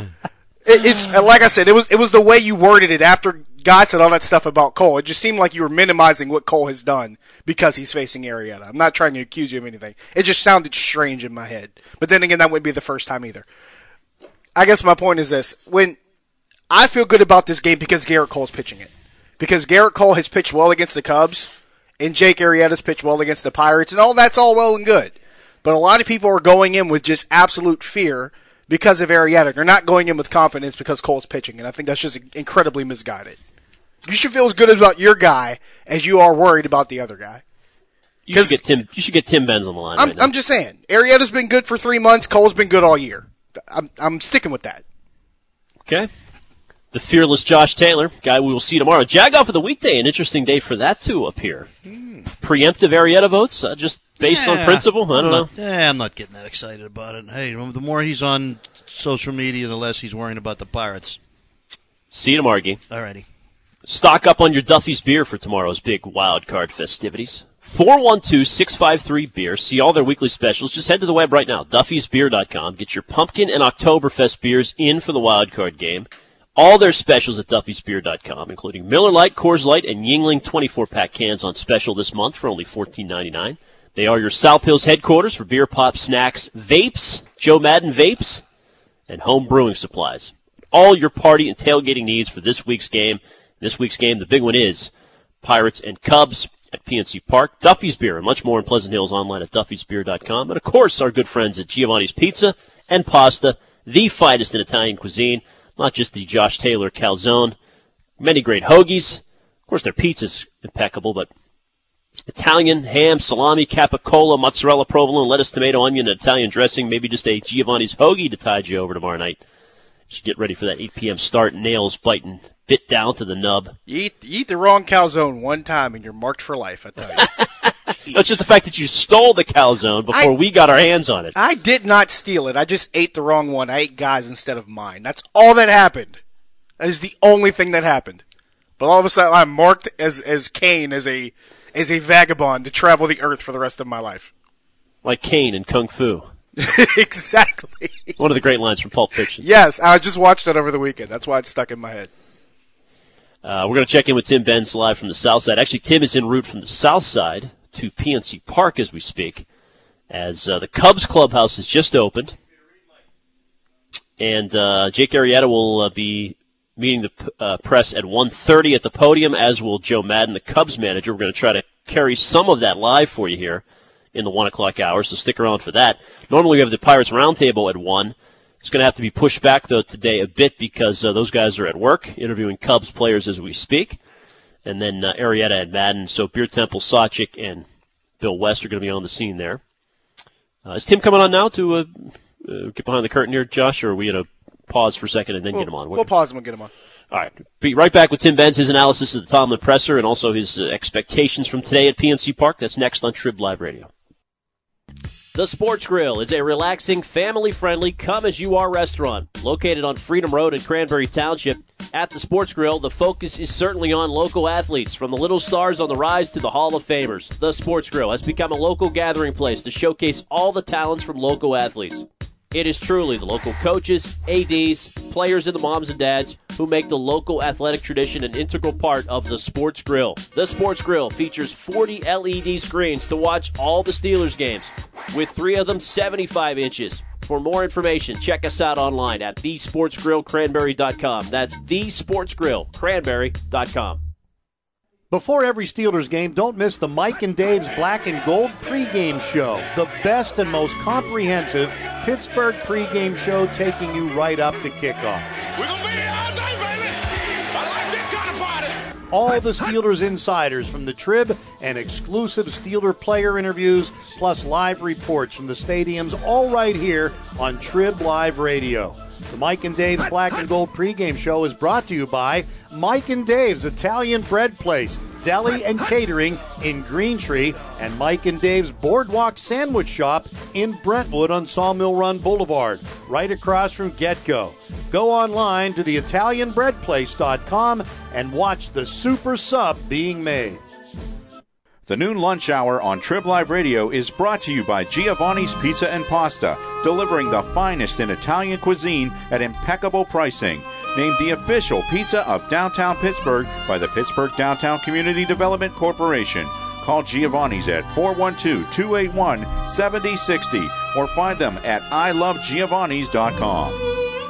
It's like I said, it was the way you worded it after Guy said all that stuff about Cole. It just seemed like you were minimizing what Cole has done because he's facing Arrieta. I'm not trying to accuse you of anything. It just sounded strange in my head. But then again, that wouldn't be the first time either. I guess my point is this: when I feel good about this game because Garrett Cole's pitching it, because Garrett Cole has pitched well against the Cubs. And Jake Arrieta's pitched well against the Pirates, and that's all well and good. But a lot of people are going in with just absolute fear because of Arrieta. They're not going in with confidence because Cole's pitching, and I think that's just incredibly misguided. You should feel as good about your guy as you are worried about the other guy. You should get Tim Benz on the line. I'm just saying, Arrieta's been good for 3 months. Cole's been good all year. I'm sticking with that. Okay. The fearless Josh Taylor, guy we will see tomorrow. Jag-off of the weekday, an interesting day for that to appear. Preemptive Arrieta votes, just based on principle? I don't know. I'm not getting that excited about it. Hey, the more he's on social media, the less he's worrying about the Pirates. See you tomorrow, Guy. Alrighty. Stock up on your Duffy's beer for tomorrow's big wild card festivities. 412-653-BEER. See all their weekly specials. Just head to the web right now, duffysbeer.com. Get your pumpkin and Oktoberfest beers in for the wild card game. All their specials at duffysbeer.com, including Miller Lite, Coors Light, and Yuengling 24-pack cans on special this month for only $14.99. They are your South Hills headquarters for beer, pop, snacks, vapes, Joe Madden vapes, and home brewing supplies. All your party and tailgating needs for this week's game. This week's game, the big one is Pirates and Cubs at PNC Park. Duffy's Beer and much more in Pleasant Hills online at duffysbeer.com. And, of course, our good friends at Giovanni's Pizza and Pasta, the finest in Italian cuisine. Not just the Josh Taylor calzone. Many great hoagies. Of course, their pizza's impeccable, but Italian, ham, salami, capicola, mozzarella, provolone, lettuce, tomato, onion, and Italian dressing. Maybe just a Giovanni's hoagie to tide you over tomorrow night. Should get ready for that 8 p.m. start. Nails biting bit down to the nub. You eat the wrong calzone one time and you're marked for life, I tell you. That's just the fact that you stole the calzone before we got our hands on it. I did not steal it. I just ate the wrong one. I ate Guy's instead of mine. That's all that happened. That is the only thing that happened. But all of a sudden, I'm marked as Cain, as a vagabond to travel the earth for the rest of my life. Like Cain in Kung Fu. Exactly. One of the great lines from Pulp Fiction. Yes, I just watched it over the weekend. That's why it's stuck in my head. We're going to check in with Tim Benz live from the south side. Actually, Tim is en route from the south side to PNC Park as we speak, as the Cubs clubhouse has just opened. And Jake Arrieta will be meeting the press at 1:30 at the podium, as will Joe Madden, the Cubs manager. We're going to try to carry some of that live for you here in the 1 o'clock hour, so stick around for that. Normally we have the Pirates Roundtable at 1. It's going to have to be pushed back, though, today a bit because those guys are at work interviewing Cubs players as we speak. And then Arrieta and Madden. So Beer Temple, Sawchik, and Bill West are going to be on the scene there. Is Tim coming on now to get behind the curtain here, Josh, or are we going to pause for a second and then get him on? We'll pause him and get him on. All right. Be right back with Tim Benz, his analysis of the Tomlin presser, and also his expectations from today at PNC Park. That's next on Trib Live Radio. The Sports Grill is a relaxing, family-friendly, come-as-you-are restaurant located on Freedom Road in Cranberry Township. At the Sports Grill, the focus is certainly on local athletes, from the little stars on the rise to the Hall of Famers. The Sports Grill has become a local gathering place to showcase all the talents from local athletes. It is truly the local coaches, ADs, players, and the moms and dads who make the local athletic tradition an integral part of the Sports Grill. The Sports Grill features 40 LED screens to watch all the Steelers games, with 3 of them 75 inches. For more information, check us out online at thesportsgrillcranberry.com. That's thesportsgrillcranberry.com. Before every Steelers game, don't miss the Mike and Dave's Black and Gold pregame show, the best and most comprehensive Pittsburgh pregame show, taking you right up to kickoff. We're going to be here all day, baby. I like this kind of party. All the Steelers insiders from the Trib and exclusive Steeler player interviews, plus live reports from the stadiums, all right here on Trib Live Radio. The Mike and Dave's Black and Gold pregame show is brought to you by Mike and Dave's Italian Bread Place, Deli and Catering in Green Tree, and Mike and Dave's Boardwalk Sandwich Shop in Brentwood on Sawmill Run Boulevard, right across from GetGo. Go online to theitalianbreadplace.com and watch the super sub being made. The noon lunch hour on Trib Live Radio is brought to you by Giovanni's Pizza and Pasta, delivering the finest in Italian cuisine at impeccable pricing. Named the official pizza of downtown Pittsburgh by the Pittsburgh Downtown Community Development Corporation. Call Giovanni's at 412-281-7060 or find them at ilovegiovannis.com.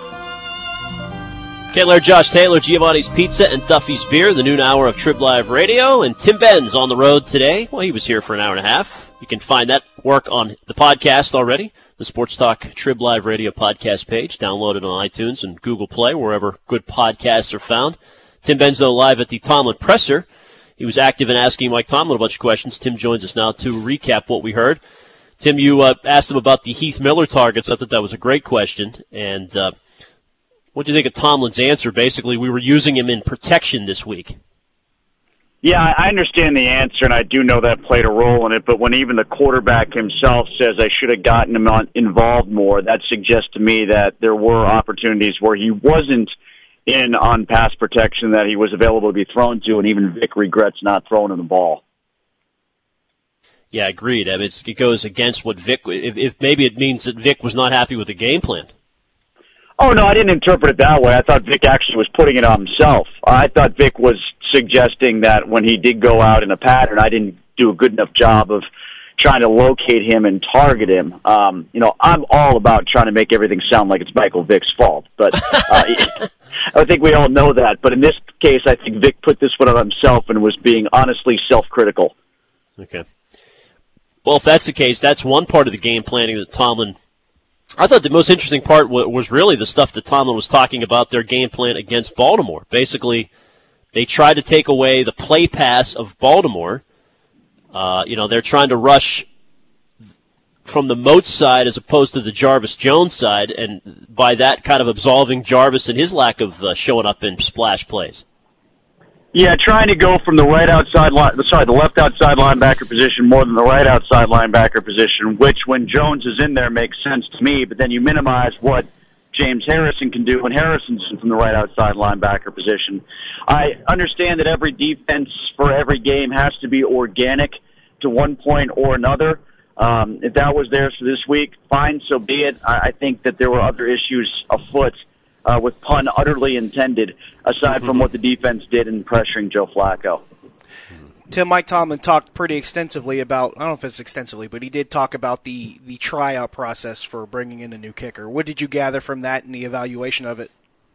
Ken Laird, Josh Taylor, Giovanni's Pizza and Duffy's Beer, the noon hour of Trib Live Radio. And Tim Benz on the road today. Well, he was here for an hour and a half. You can find that work on the podcast already, the Sports Talk Trib Live Radio podcast page. Download it on iTunes and Google Play, wherever good podcasts are found. Tim Benz, though, live at the Tomlin Presser. He was active in asking Mike Tomlin a bunch of questions. Tim joins us now to recap what we heard. Tim, you asked him about the Heath Miller targets. I thought that was a great question. And what do you think of Tomlin's answer? Basically, we were using him in protection this week. Yeah, I understand the answer, and I do know that played a role in it, but when even the quarterback himself says I should have gotten him involved more, that suggests to me that there were opportunities where he wasn't in on pass protection that he was available to be thrown to, and even Vic regrets not throwing him the ball. Yeah, agreed. I mean, it goes against what Vic, if maybe it means that Vic was not happy with the game plan. Oh, no, I didn't interpret it that way. I thought Vic actually was putting it on himself. I thought Vic was suggesting that when he did go out in a pattern, I didn't do a good enough job of trying to locate him and target him. I'm all about trying to make everything sound like it's Michael Vick's fault, but I think we all know that. But in this case, I think Vic put this one on himself and was being honestly self-critical. Okay. Well, if that's the case, that's one part of the game planning that Tomlin... I thought the most interesting part was really the stuff that Tomlin was talking about, their game plan against Baltimore. Basically, they tried to take away the play pass of Baltimore. They're trying to rush from the Moats side as opposed to the Jarvis Jones side, and by that kind of absolving Jarvis and his lack of showing up in splash plays. Yeah, trying to go from the left outside linebacker position more than the right outside linebacker position, which when Jones is in there makes sense to me, but then you minimize what James Harrison can do when Harrison's in from the right outside linebacker position. I understand that every defense for every game has to be organic to one point or another. If that was theirs for this week, fine, so be it. I think that there were other issues afoot, with pun utterly intended, aside from what the defense did in pressuring Joe Flacco. Tim, Mike Tomlin talked pretty extensively about, I don't know if it's extensively, but he did talk about the tryout process for bringing in a new kicker. What did you gather from that and the evaluation of it?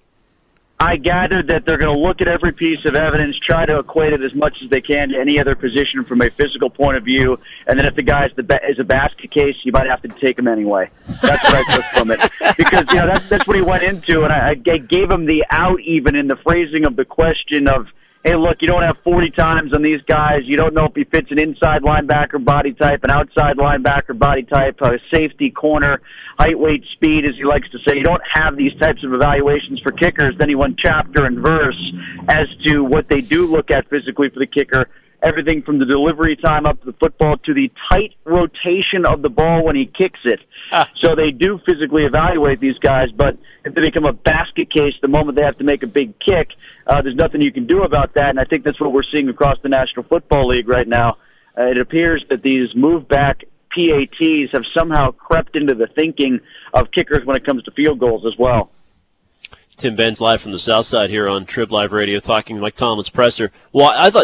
I gathered that they're going to look at every piece of evidence, try to equate it as much as they can to any other position from a physical point of view, and then if the guy is a basket case, you might have to take him anyway. That's what I took from it. Because, that's what he went into, and I gave him the out even in the phrasing of the question of, hey, look, you don't have 40 times on these guys. You don't know if he fits an inside linebacker body type, an outside linebacker body type, a safety, corner, height, weight, speed, as he likes to say. You don't have these types of evaluations for kickers. Then he went chapter and verse as to what they do look at physically for the kicker. Everything from the delivery time up to the football to the tight rotation of the ball when he kicks it. So they do physically evaluate these guys, but if they become a basket case the moment they have to make a big kick, there's nothing you can do about that, and I think that's what we're seeing across the National Football League right now. It appears that these move-back PATs have somehow crept into the thinking of kickers when it comes to field goals as well. Tim Benz live from the South Side here on Trib Live Radio talking Mike Tomlin's presser. Well,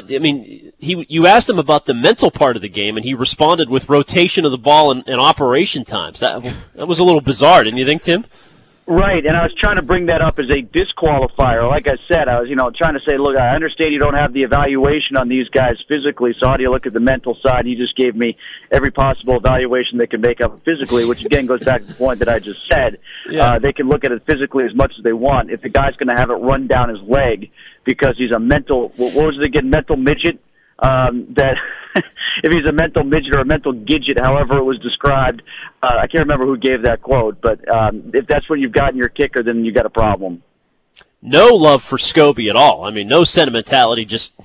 you asked him about the mental part of the game, and he responded with rotation of the ball and operation times. That was a little bizarre, didn't you think, Tim? Right, and I was trying to bring that up as a disqualifier. Like I said, I was, trying to say, look, I understand you don't have the evaluation on these guys physically, so how do you look at the mental side? You just gave me every possible evaluation they can make up physically, which again goes back to the point that I just said. Yeah. They can look at it physically as much as they want. If the guy's going to have it run down his leg because he's a mental, what was it again, mental midget? That if he's a mental midget or a mental gidget, however it was described, I can't remember who gave that quote, but if that's what you've got in your kicker, then you got a problem. No love for Scobie at all. I mean, no sentimentality, just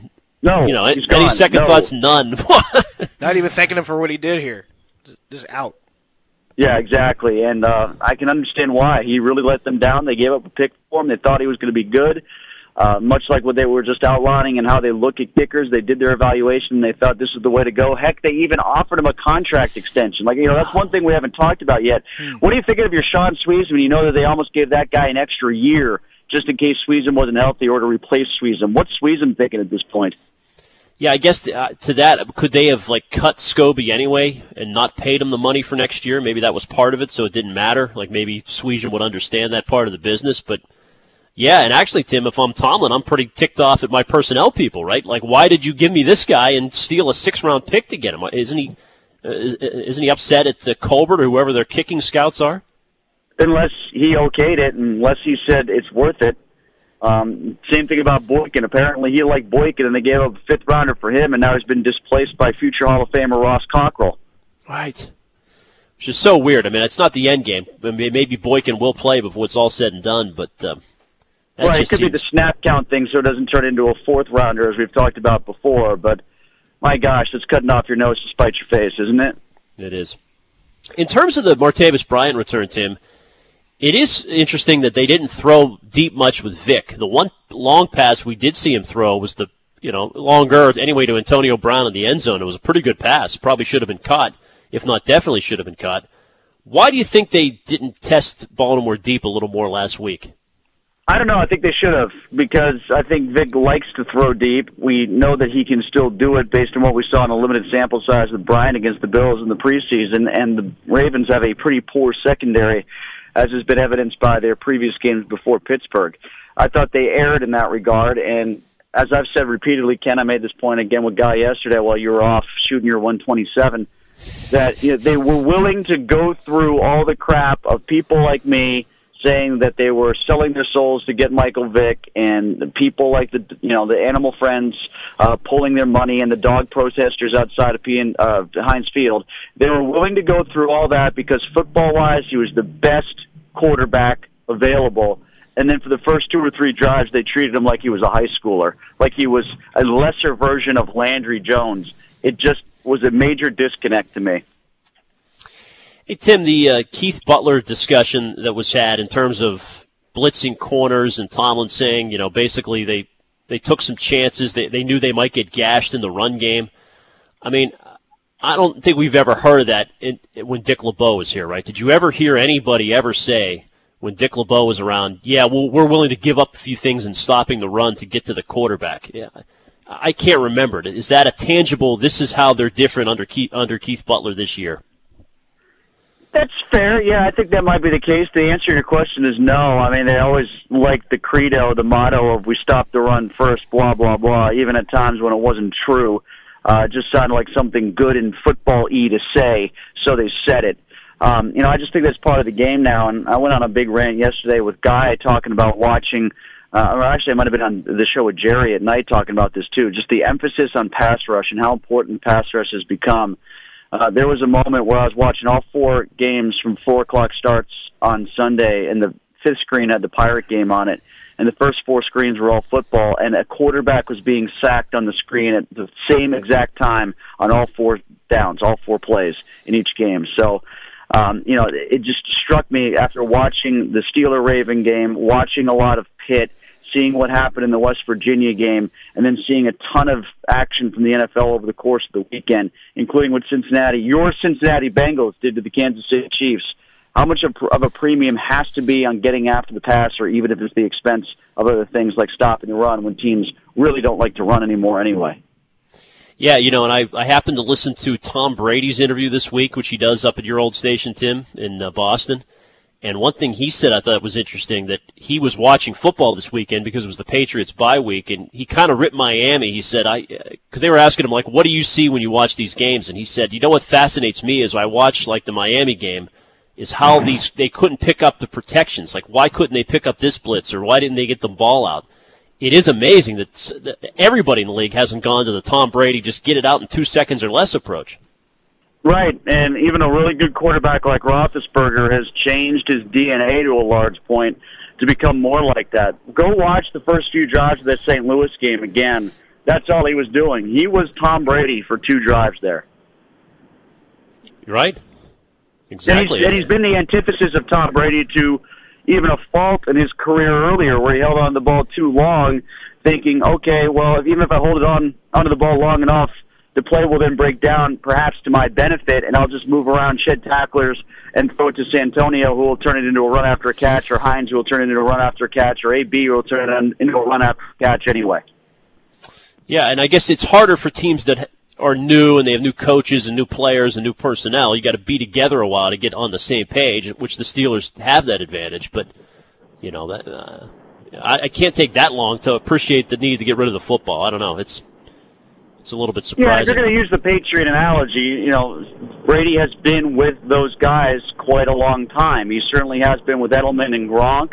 any second thoughts, none. Not even thanking him for what he did here. Just out. Yeah, exactly, and I can understand why. He really let them down. They gave up a pick for him. They thought he was going to be good. Much like what they were just outlining and how they look at kickers, they did their evaluation and they thought this is the way to go. Heck, they even offered him a contract extension. That's one thing we haven't talked about yet. What are you thinking of your Sean Sweezum when you know that they almost gave that guy an extra year just in case Sweezum wasn't healthy or to replace Sweezum? What's Sweezum thinking at this point? Yeah, I guess to that, could they have cut Scobie anyway and not paid him the money for next year? Maybe that was part of it, so it didn't matter. Maybe Sweezum would understand that part of the business, but yeah, and actually, Tim, if I'm Tomlin, I'm pretty ticked off at my personnel people, right? Why did you give me this guy and steal a 6th-round pick to get him? Isn't he upset at Colbert or whoever their kicking scouts are? Unless he okayed it, unless he said it's worth it. Same thing about Boykin. Apparently, he liked Boykin, and they gave up a 5th-rounder for him, and now he's been displaced by future Hall of Famer Ross Cockrell. Right. Which is so weird. I mean, it's not the end game. I mean, maybe Boykin will play before it's all said and done, but right, it could be the snap count thing so it doesn't turn into a 4th-rounder, as we've talked about before, but my gosh, it's cutting off your nose to spite your face, isn't it? It is. In terms of the Martavis Bryant return, Tim, it is interesting that they didn't throw deep much with Vic. The one long pass we did see him throw was the, longer anyway to Antonio Brown in the end zone. It was a pretty good pass. Probably should have been caught, if not definitely should have been caught. Why do you think they didn't test Baltimore deep a little more last week? I don't know. I think they should have, because I think Vic likes to throw deep. We know that he can still do it based on what we saw in a limited sample size with Bryant against the Bills in the preseason, and the Ravens have a pretty poor secondary, as has been evidenced by their previous games before Pittsburgh. I thought they erred in that regard, and as I've said repeatedly, Ken, I made this point again with Guy yesterday while you were off shooting your 127, that they were willing to go through all the crap of people like me saying that they were selling their souls to get Michael Vick, and people like the Animal Friends pulling their money, and the dog protesters outside of Heinz Field. They were willing to go through all that because football-wise, he was the best quarterback available. And then for the first 2 or 3 drives, they treated him like he was a high schooler, like he was a lesser version of Landry Jones. It just was a major disconnect to me. Hey, Tim, the Keith Butler discussion that was had in terms of blitzing corners and Tomlin saying, basically they took some chances. They knew they might get gashed in the run game. I mean, I don't think we've ever heard of that when Dick LeBeau was here, right? Did you ever hear anybody ever say when Dick LeBeau was around, we're willing to give up a few things in stopping the run to get to the quarterback? Yeah, I can't remember it. Is that a tangible, this is how they're different under Keith Butler this year? That's fair. Yeah, I think that might be the case. The answer to your question is no. I mean, they always liked the credo, the motto of we stop the run first, blah, blah, blah, even at times when it wasn't true. It just sounded like something good in football-y to say, so they said it. I just think that's part of the game now, and I went on a big rant yesterday with Guy talking about watching, or actually I might have been on the show with Jerry at night talking about this too, just the emphasis on pass rush and how important pass rush has become. There was a moment where I was watching all 4 games from 4 o'clock starts on Sunday, and the 5th screen had the Pirate game on it, and the first 4 screens were all football, and a quarterback was being sacked on the screen at the same exact time on all 4 downs, all 4 plays in each game. So, it just struck me after watching the Steeler-Raven game, watching a lot of Pitt, seeing what happened in the West Virginia game, and then seeing a ton of action from the NFL over the course of the weekend, including what your Cincinnati Bengals did to the Kansas City Chiefs. How much of a premium has to be on getting after the passer, even if it's the expense of other things like stopping the run when teams really don't like to run anymore anyway? Yeah, and I happened to listen to Tom Brady's interview this week, which he does up at your old station, Tim, in Boston. And one thing he said I thought was interesting, that he was watching football this weekend because it was the Patriots bye week, and he kind of ripped Miami. He said, because they were asking him, what do you see when you watch these games? And he said, what fascinates me is I watch, the Miami game, is how they couldn't pick up the protections. Why couldn't they pick up this blitz, or why didn't they get the ball out? It is amazing that everybody in the league hasn't gone to the Tom Brady, just get it out in 2 seconds or less approach. Right, and even a really good quarterback like Roethlisberger has changed his DNA to a large point to become more like that. Go watch the first few drives of that St. Louis game again. That's all he was doing. He was Tom Brady for 2 drives there. Right. Exactly. And he's been the antithesis of Tom Brady to even a fault in his career earlier where he held on to the ball too long, thinking, okay, well, even if I hold it onto the ball long enough, the play will then break down perhaps to my benefit, and I'll just move around, shed tacklers, and throw it to Santonio, who will turn it into a run after a catch, or Hines, who will turn it into a run after a catch, or AB, who will turn it into a run after a catch anyway. Yeah, and I guess it's harder for teams that are new and they have new coaches and new players and new personnel. You got to be together a while to get on the same page, which the Steelers have that advantage. But I can't take that long to appreciate the need to get rid of the football. I don't know. It's a little bit surprising. Yeah, if you're going to use the Patriot analogy, Brady has been with those guys quite a long time. He certainly has been with Edelman and Gronk.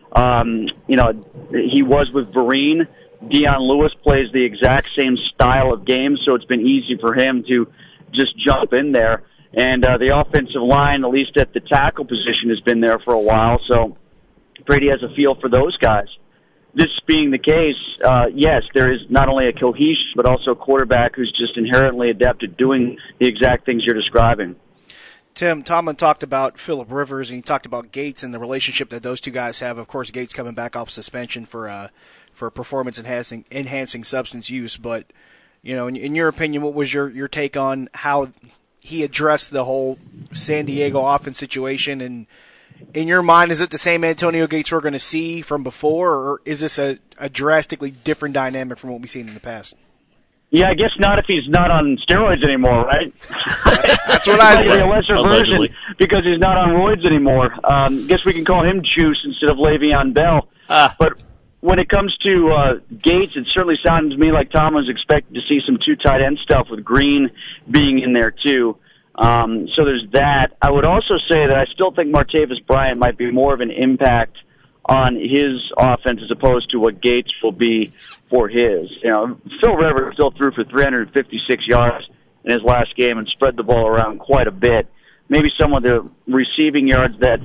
He was with Vereen. Deion Lewis plays the exact same style of game, so it's been easy for him to just jump in there. And the offensive line, at least at the tackle position, has been there for a while, so Brady has a feel for those guys. This being the case, yes, there is not only a cohesion, but also a quarterback who's just inherently adept at doing the exact things you're describing. Tim, Tomlin talked about Phillip Rivers, and he talked about Gates and the relationship that those two guys have. Of course, Gates coming back off suspension for performance-enhancing substance use. But, in your opinion, what was your take on how he addressed the whole San Diego offense situation? And in your mind, is it the same Antonio Gates we're going to see from before, or is this a drastically different dynamic from what we've seen in the past? Yeah, I guess not if he's not on steroids anymore, right? That's what I say. A lesser version because he's not on roids anymore. Guess we can call him Juice instead of Le'Veon Bell. But when it comes to Gates, it certainly sounded to me like Tom was expecting to see some 2 tight end stuff with Green being in there too. So there's that. I would also say that I still think Martavis Bryant might be more of an impact on his offense as opposed to what Gates will be for his. Phil Rivers still threw for 356 yards in his last game and spread the ball around quite a bit. Maybe some of the receiving yards that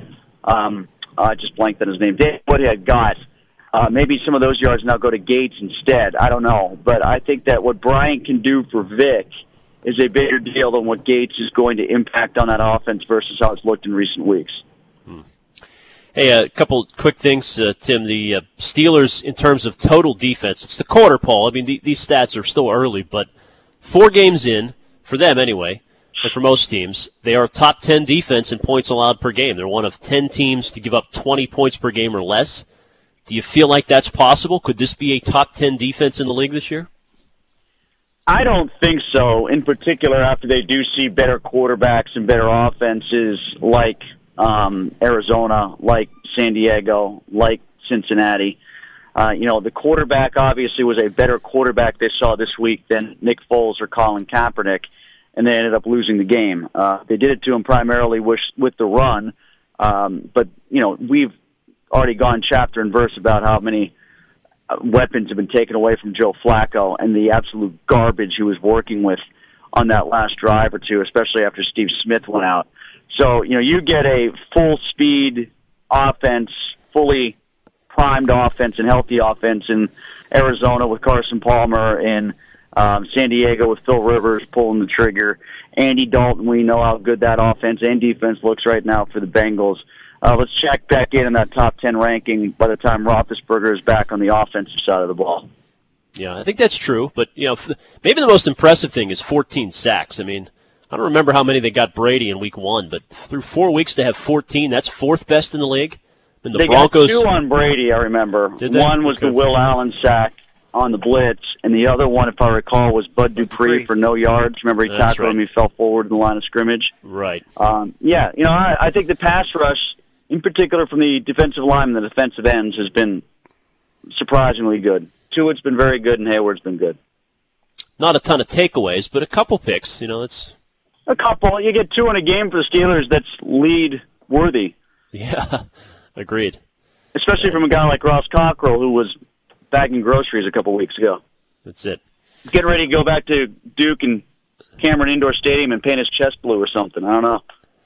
I just blanked on his name, Dave Woodhead got. Maybe some of those yards now go to Gates instead. I don't know. But I think that what Bryant can do for Vic is a bigger deal than what Gates is going to impact on that offense versus how it's looked in recent weeks. Hey, a couple quick things, Tim. The Steelers, in terms of total defense, it's the quarter, Paul. I mean, these stats are still early, but 4 games in, for them anyway, and for most teams, they are top 10 defense in points allowed per game. They're one of 10 teams to give up 20 points per game or less. Do you feel like that's possible? Could this be a top 10 defense in the league this year? I don't think so, in particular after they do see better quarterbacks and better offenses like Arizona, like San Diego, like Cincinnati. The quarterback obviously was a better quarterback they saw this week than Nick Foles or Colin Kaepernick, and they ended up losing the game. They did it to him primarily with the run, but we've already gone chapter and verse about how many weapons have been taken away from Joe Flacco and the absolute garbage he was working with on that last drive or two, especially after Steve Smith went out. So, you get a full-speed offense, fully primed offense and healthy offense in Arizona with Carson Palmer and San Diego with Phil Rivers pulling the trigger. Andy Dalton, we know how good that offense and defense looks right now for the Bengals. Let's check back in that top 10 ranking by the time Roethlisberger is back on the offensive side of the ball. Yeah, I think that's true. But, maybe the most impressive thing is 14 sacks. I mean, I don't remember how many they got Brady in week 1, but through 4 weeks to have 14, that's 4th best in the league. And they Broncos got 2 on Brady, I remember. Did they? One was the Will Allen sack on the blitz, and the other one, if I recall, was Bud Dupree for no yards. Remember, he tackled him, he fell forward in the line of scrimmage. Right. I think the pass rush, in particular from the defensive line and the defensive ends, has been surprisingly good. Tuitt's been very good, and Hayward's been good. Not a ton of takeaways, but a couple picks. It's a couple. You get 2 in a game for the Steelers that's lead worthy. Yeah, agreed. Especially from a guy like Ross Cockrell, who was bagging groceries a couple weeks ago. That's it. Getting ready to go back to Duke and Cameron Indoor Stadium and paint his chest blue or something. I don't know.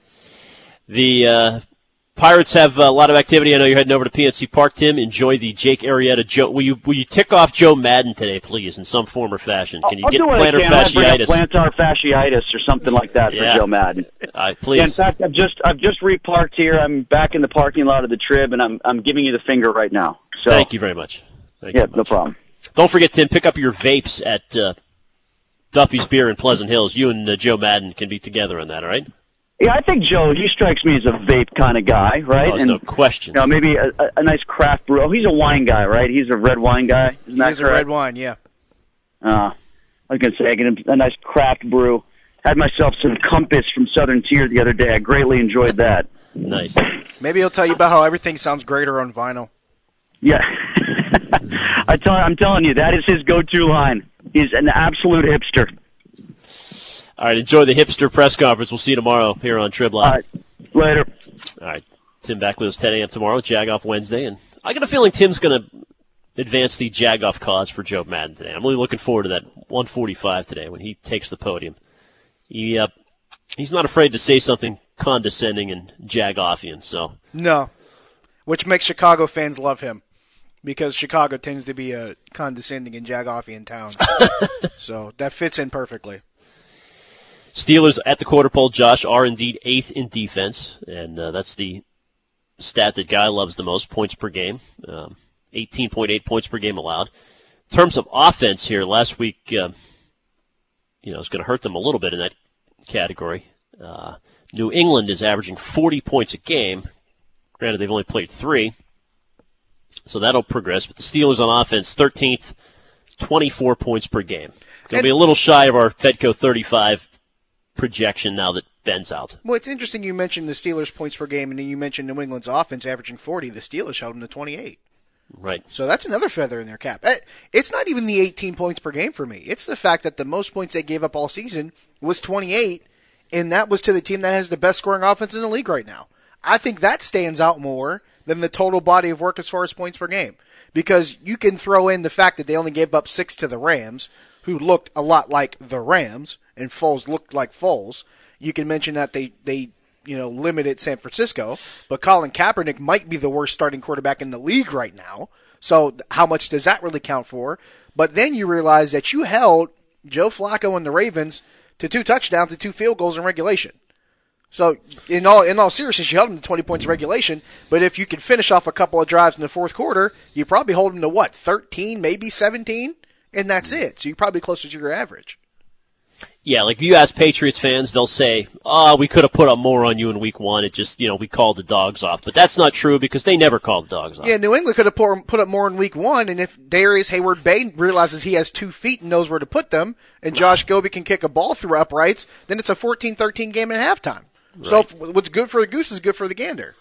The Pirates have a lot of activity. I know you're heading over to PNC Park, Tim. Enjoy the Jake Arrieta. Joe, will you tick off Joe Madden today, please, in some form or fashion? Can you get plantar fasciitis? Plantar fasciitis or something like that for Joe Madden. Please. Yeah, in fact, I've just reparked here. I'm back in the parking lot of the Trib, and I'm giving you the finger right now. So thank you very much. No problem. Don't forget, Tim, pick up your vapes at Duffy's Beer in Pleasant Hills. You and Joe Madden can be together on that, all right? Yeah, I think Joe, he strikes me as a vape kind of guy, right? Oh, there's no question. Maybe a nice craft brew. Oh, he's a wine guy, right? He's a red wine guy. Isn't that correct? He's a red wine, yeah. I was going to say, I get a nice craft brew. Had myself some Compass from Southern Tier the other day. I greatly enjoyed that. Nice. Maybe he'll tell you about how everything sounds greater on vinyl. Yeah. I'm telling you, that is his go-to line. He's an absolute hipster. All right, enjoy the hipster press conference. We'll see you tomorrow here on Trib Live. All right, later. All right, Tim back with us 10 a.m. tomorrow, Jagoff Wednesday. And I got a feeling Tim's going to advance the Jagoff cause for Joe Madden today. I'm really looking forward to that 145 today when he takes the podium. He's not afraid to say something condescending and Jagoffian. So no, which makes Chicago fans love him. Because Chicago tends to be a condescending and Jagoffian town. So that fits in perfectly. Steelers at the quarter pole, Josh, are indeed 8th in defense. And that's the stat that Guy loves the most, points per game. 18.8 points per game allowed. In terms of offense here, last week, it's going to hurt them a little bit in that category. New England is averaging 40 points a game. Granted, they've only played 3. So that'll progress. But the Steelers on offense, 13th, 24 points per game. Going to be a little shy of our Fedco 35 projection now that Ben's out. Well, it's interesting you mentioned the Steelers' points per game, and then you mentioned New England's offense averaging 40. The Steelers held them to 28. Right. So that's another feather in their cap. It's not even the 18 points per game for me. It's the fact that the most points they gave up all season was 28, and that was to the team that has the best scoring offense in the league right now. I think that stands out more than the total body of work as far as points per game, because you can throw in the fact that they only gave up 6 to the Rams, who looked a lot like the Rams, and Foles looked like Foles. You can mention that they limited San Francisco, but Colin Kaepernick might be the worst starting quarterback in the league right now. So how much does that really count for? But then you realize that you held Joe Flacco and the Ravens to 2 touchdowns and 2 field goals in regulation. So in all seriousness, you held them to 20 points in regulation, but if you can finish off a couple of drives in the fourth quarter, you probably hold them to 13, maybe 17, and that's it. So you're probably closer to your average. Yeah, like if you ask Patriots fans, they'll say, we could have put up more on you in week 1. It just, we called the dogs off. But that's not true because they never called the dogs off. Yeah, New England could have put up more in week 1, and if Darius Hayward-Bay realizes he has 2 feet and knows where to put them, and Josh Goby can kick a ball through uprights, then it's a 14-13 game at halftime. Right. So what's good for the goose is good for the gander.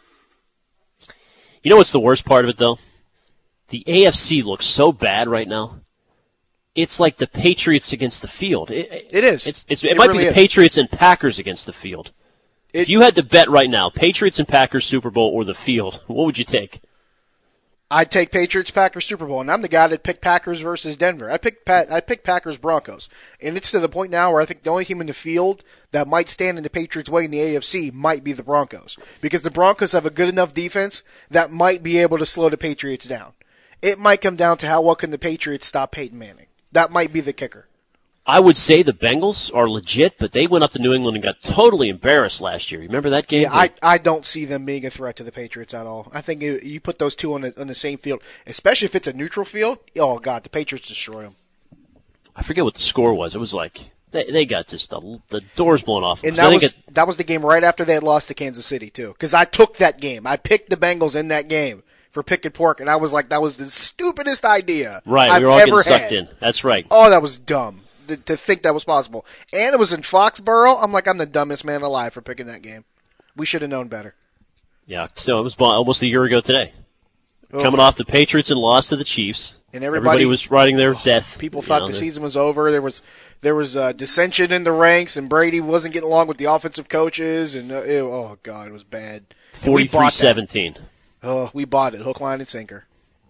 You know what's the worst part of it, though? The AFC looks so bad right now. It's like the Patriots against the field. It is. It might be the Patriots and Packers against the field. If you had to bet right now, Patriots and Packers Super Bowl or the field, what would you take? I'd take Patriots Packers Super Bowl, and I'm the guy that picked Packers versus Denver. I picked Packers Broncos, and it's to the point now where I think the only team in the field that might stand in the Patriots' way in the AFC might be the Broncos, because the Broncos have a good enough defense that might be able to slow the Patriots down. It might come down to how well can the Patriots stop Peyton Manning. That might be the kicker. I would say the Bengals are legit, but they went up to New England and got totally embarrassed last year. Remember that game? Yeah, I don't see them being a threat to the Patriots at all. I think you put those two on the same field, especially if it's a neutral field. Oh, God, the Patriots destroy them. I forget what the score was. It was like they got just the doors blown off. And that was the game right after they had lost to Kansas City, too, because I took that game. I picked the Bengals in that game for pick and pork, and I was like, that was the stupidest idea we were all getting sucked in. That's right. Oh, that was dumb to think that was possible. And it was in Foxborough. I'm like, I'm the dumbest man alive for picking that game. We should have known better. Yeah, so it was almost a year ago today. Coming off the Patriots and lost to the Chiefs. And everybody was riding their death. People thought the season was over. There was dissension in the ranks, and Brady wasn't getting along with the offensive coaches. And oh, God, it was bad. 43-17. Oh, we bought it, hook, line, and sinker.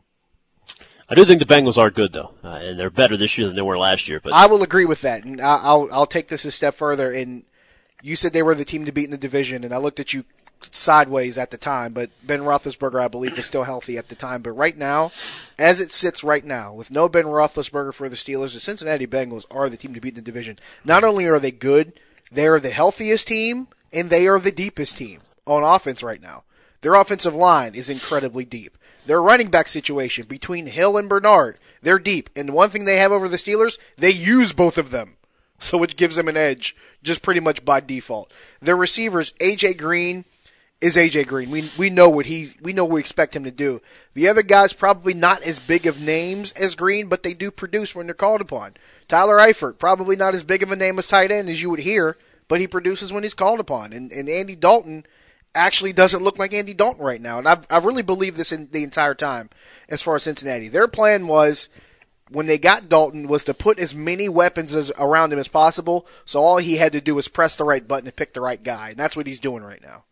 I do think the Bengals are good, though, and they're better this year than they were last year. But I will agree with that, and I'll take this a step further. And you said they were the team to beat in the division, and I looked at you sideways at the time, but Ben Roethlisberger, I believe, was still healthy at the time. But right now, as it sits right now, with no Ben Roethlisberger for the Steelers, the Cincinnati Bengals are the team to beat in the division. Not only are they good, they are the healthiest team, and they are the deepest team on offense right now. Their offensive line is incredibly deep. Their running back situation between Hill and Bernard, they're deep. And one thing they have over the Steelers, they use both of them. So which gives them an edge just pretty much by default. Their receivers, A.J. Green is A.J. Green. We know what we expect him to do. The other guys probably not as big of names as Green, but they do produce when they're called upon. Tyler Eifert, probably not as big of a name as tight end as you would hear, but he produces when he's called upon. And Andy Dalton actually doesn't look like Andy Dalton right now. And I've really believed this in the entire time as far as Cincinnati. Their plan was, when they got Dalton, was to put as many weapons around him as possible, so all he had to do was press the right button and pick the right guy. And that's what he's doing right now.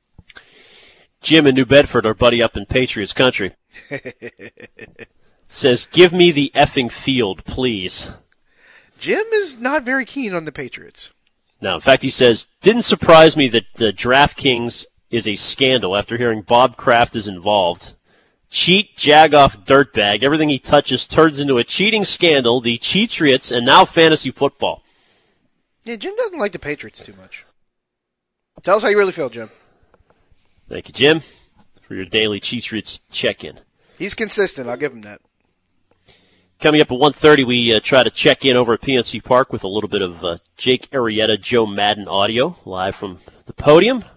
Jim in New Bedford, our buddy up in Patriots country, says, give me the effing field, please. Jim is not very keen on the Patriots. No, in fact, he says, didn't surprise me that DraftKings is a scandal after hearing Bob Kraft is involved. Cheat, jagoff, dirtbag. Everything he touches turns into a cheating scandal, the Cheatriots, and now fantasy football. Yeah, Jim doesn't like the Patriots too much. Tell us how you really feel, Jim. Thank you, Jim, for your daily Cheatriots check-in. He's consistent. I'll give him that. Coming up at 1:30, we try to check in over at PNC Park with a little bit of Jake Arrieta, Joe Madden audio, live from the podium.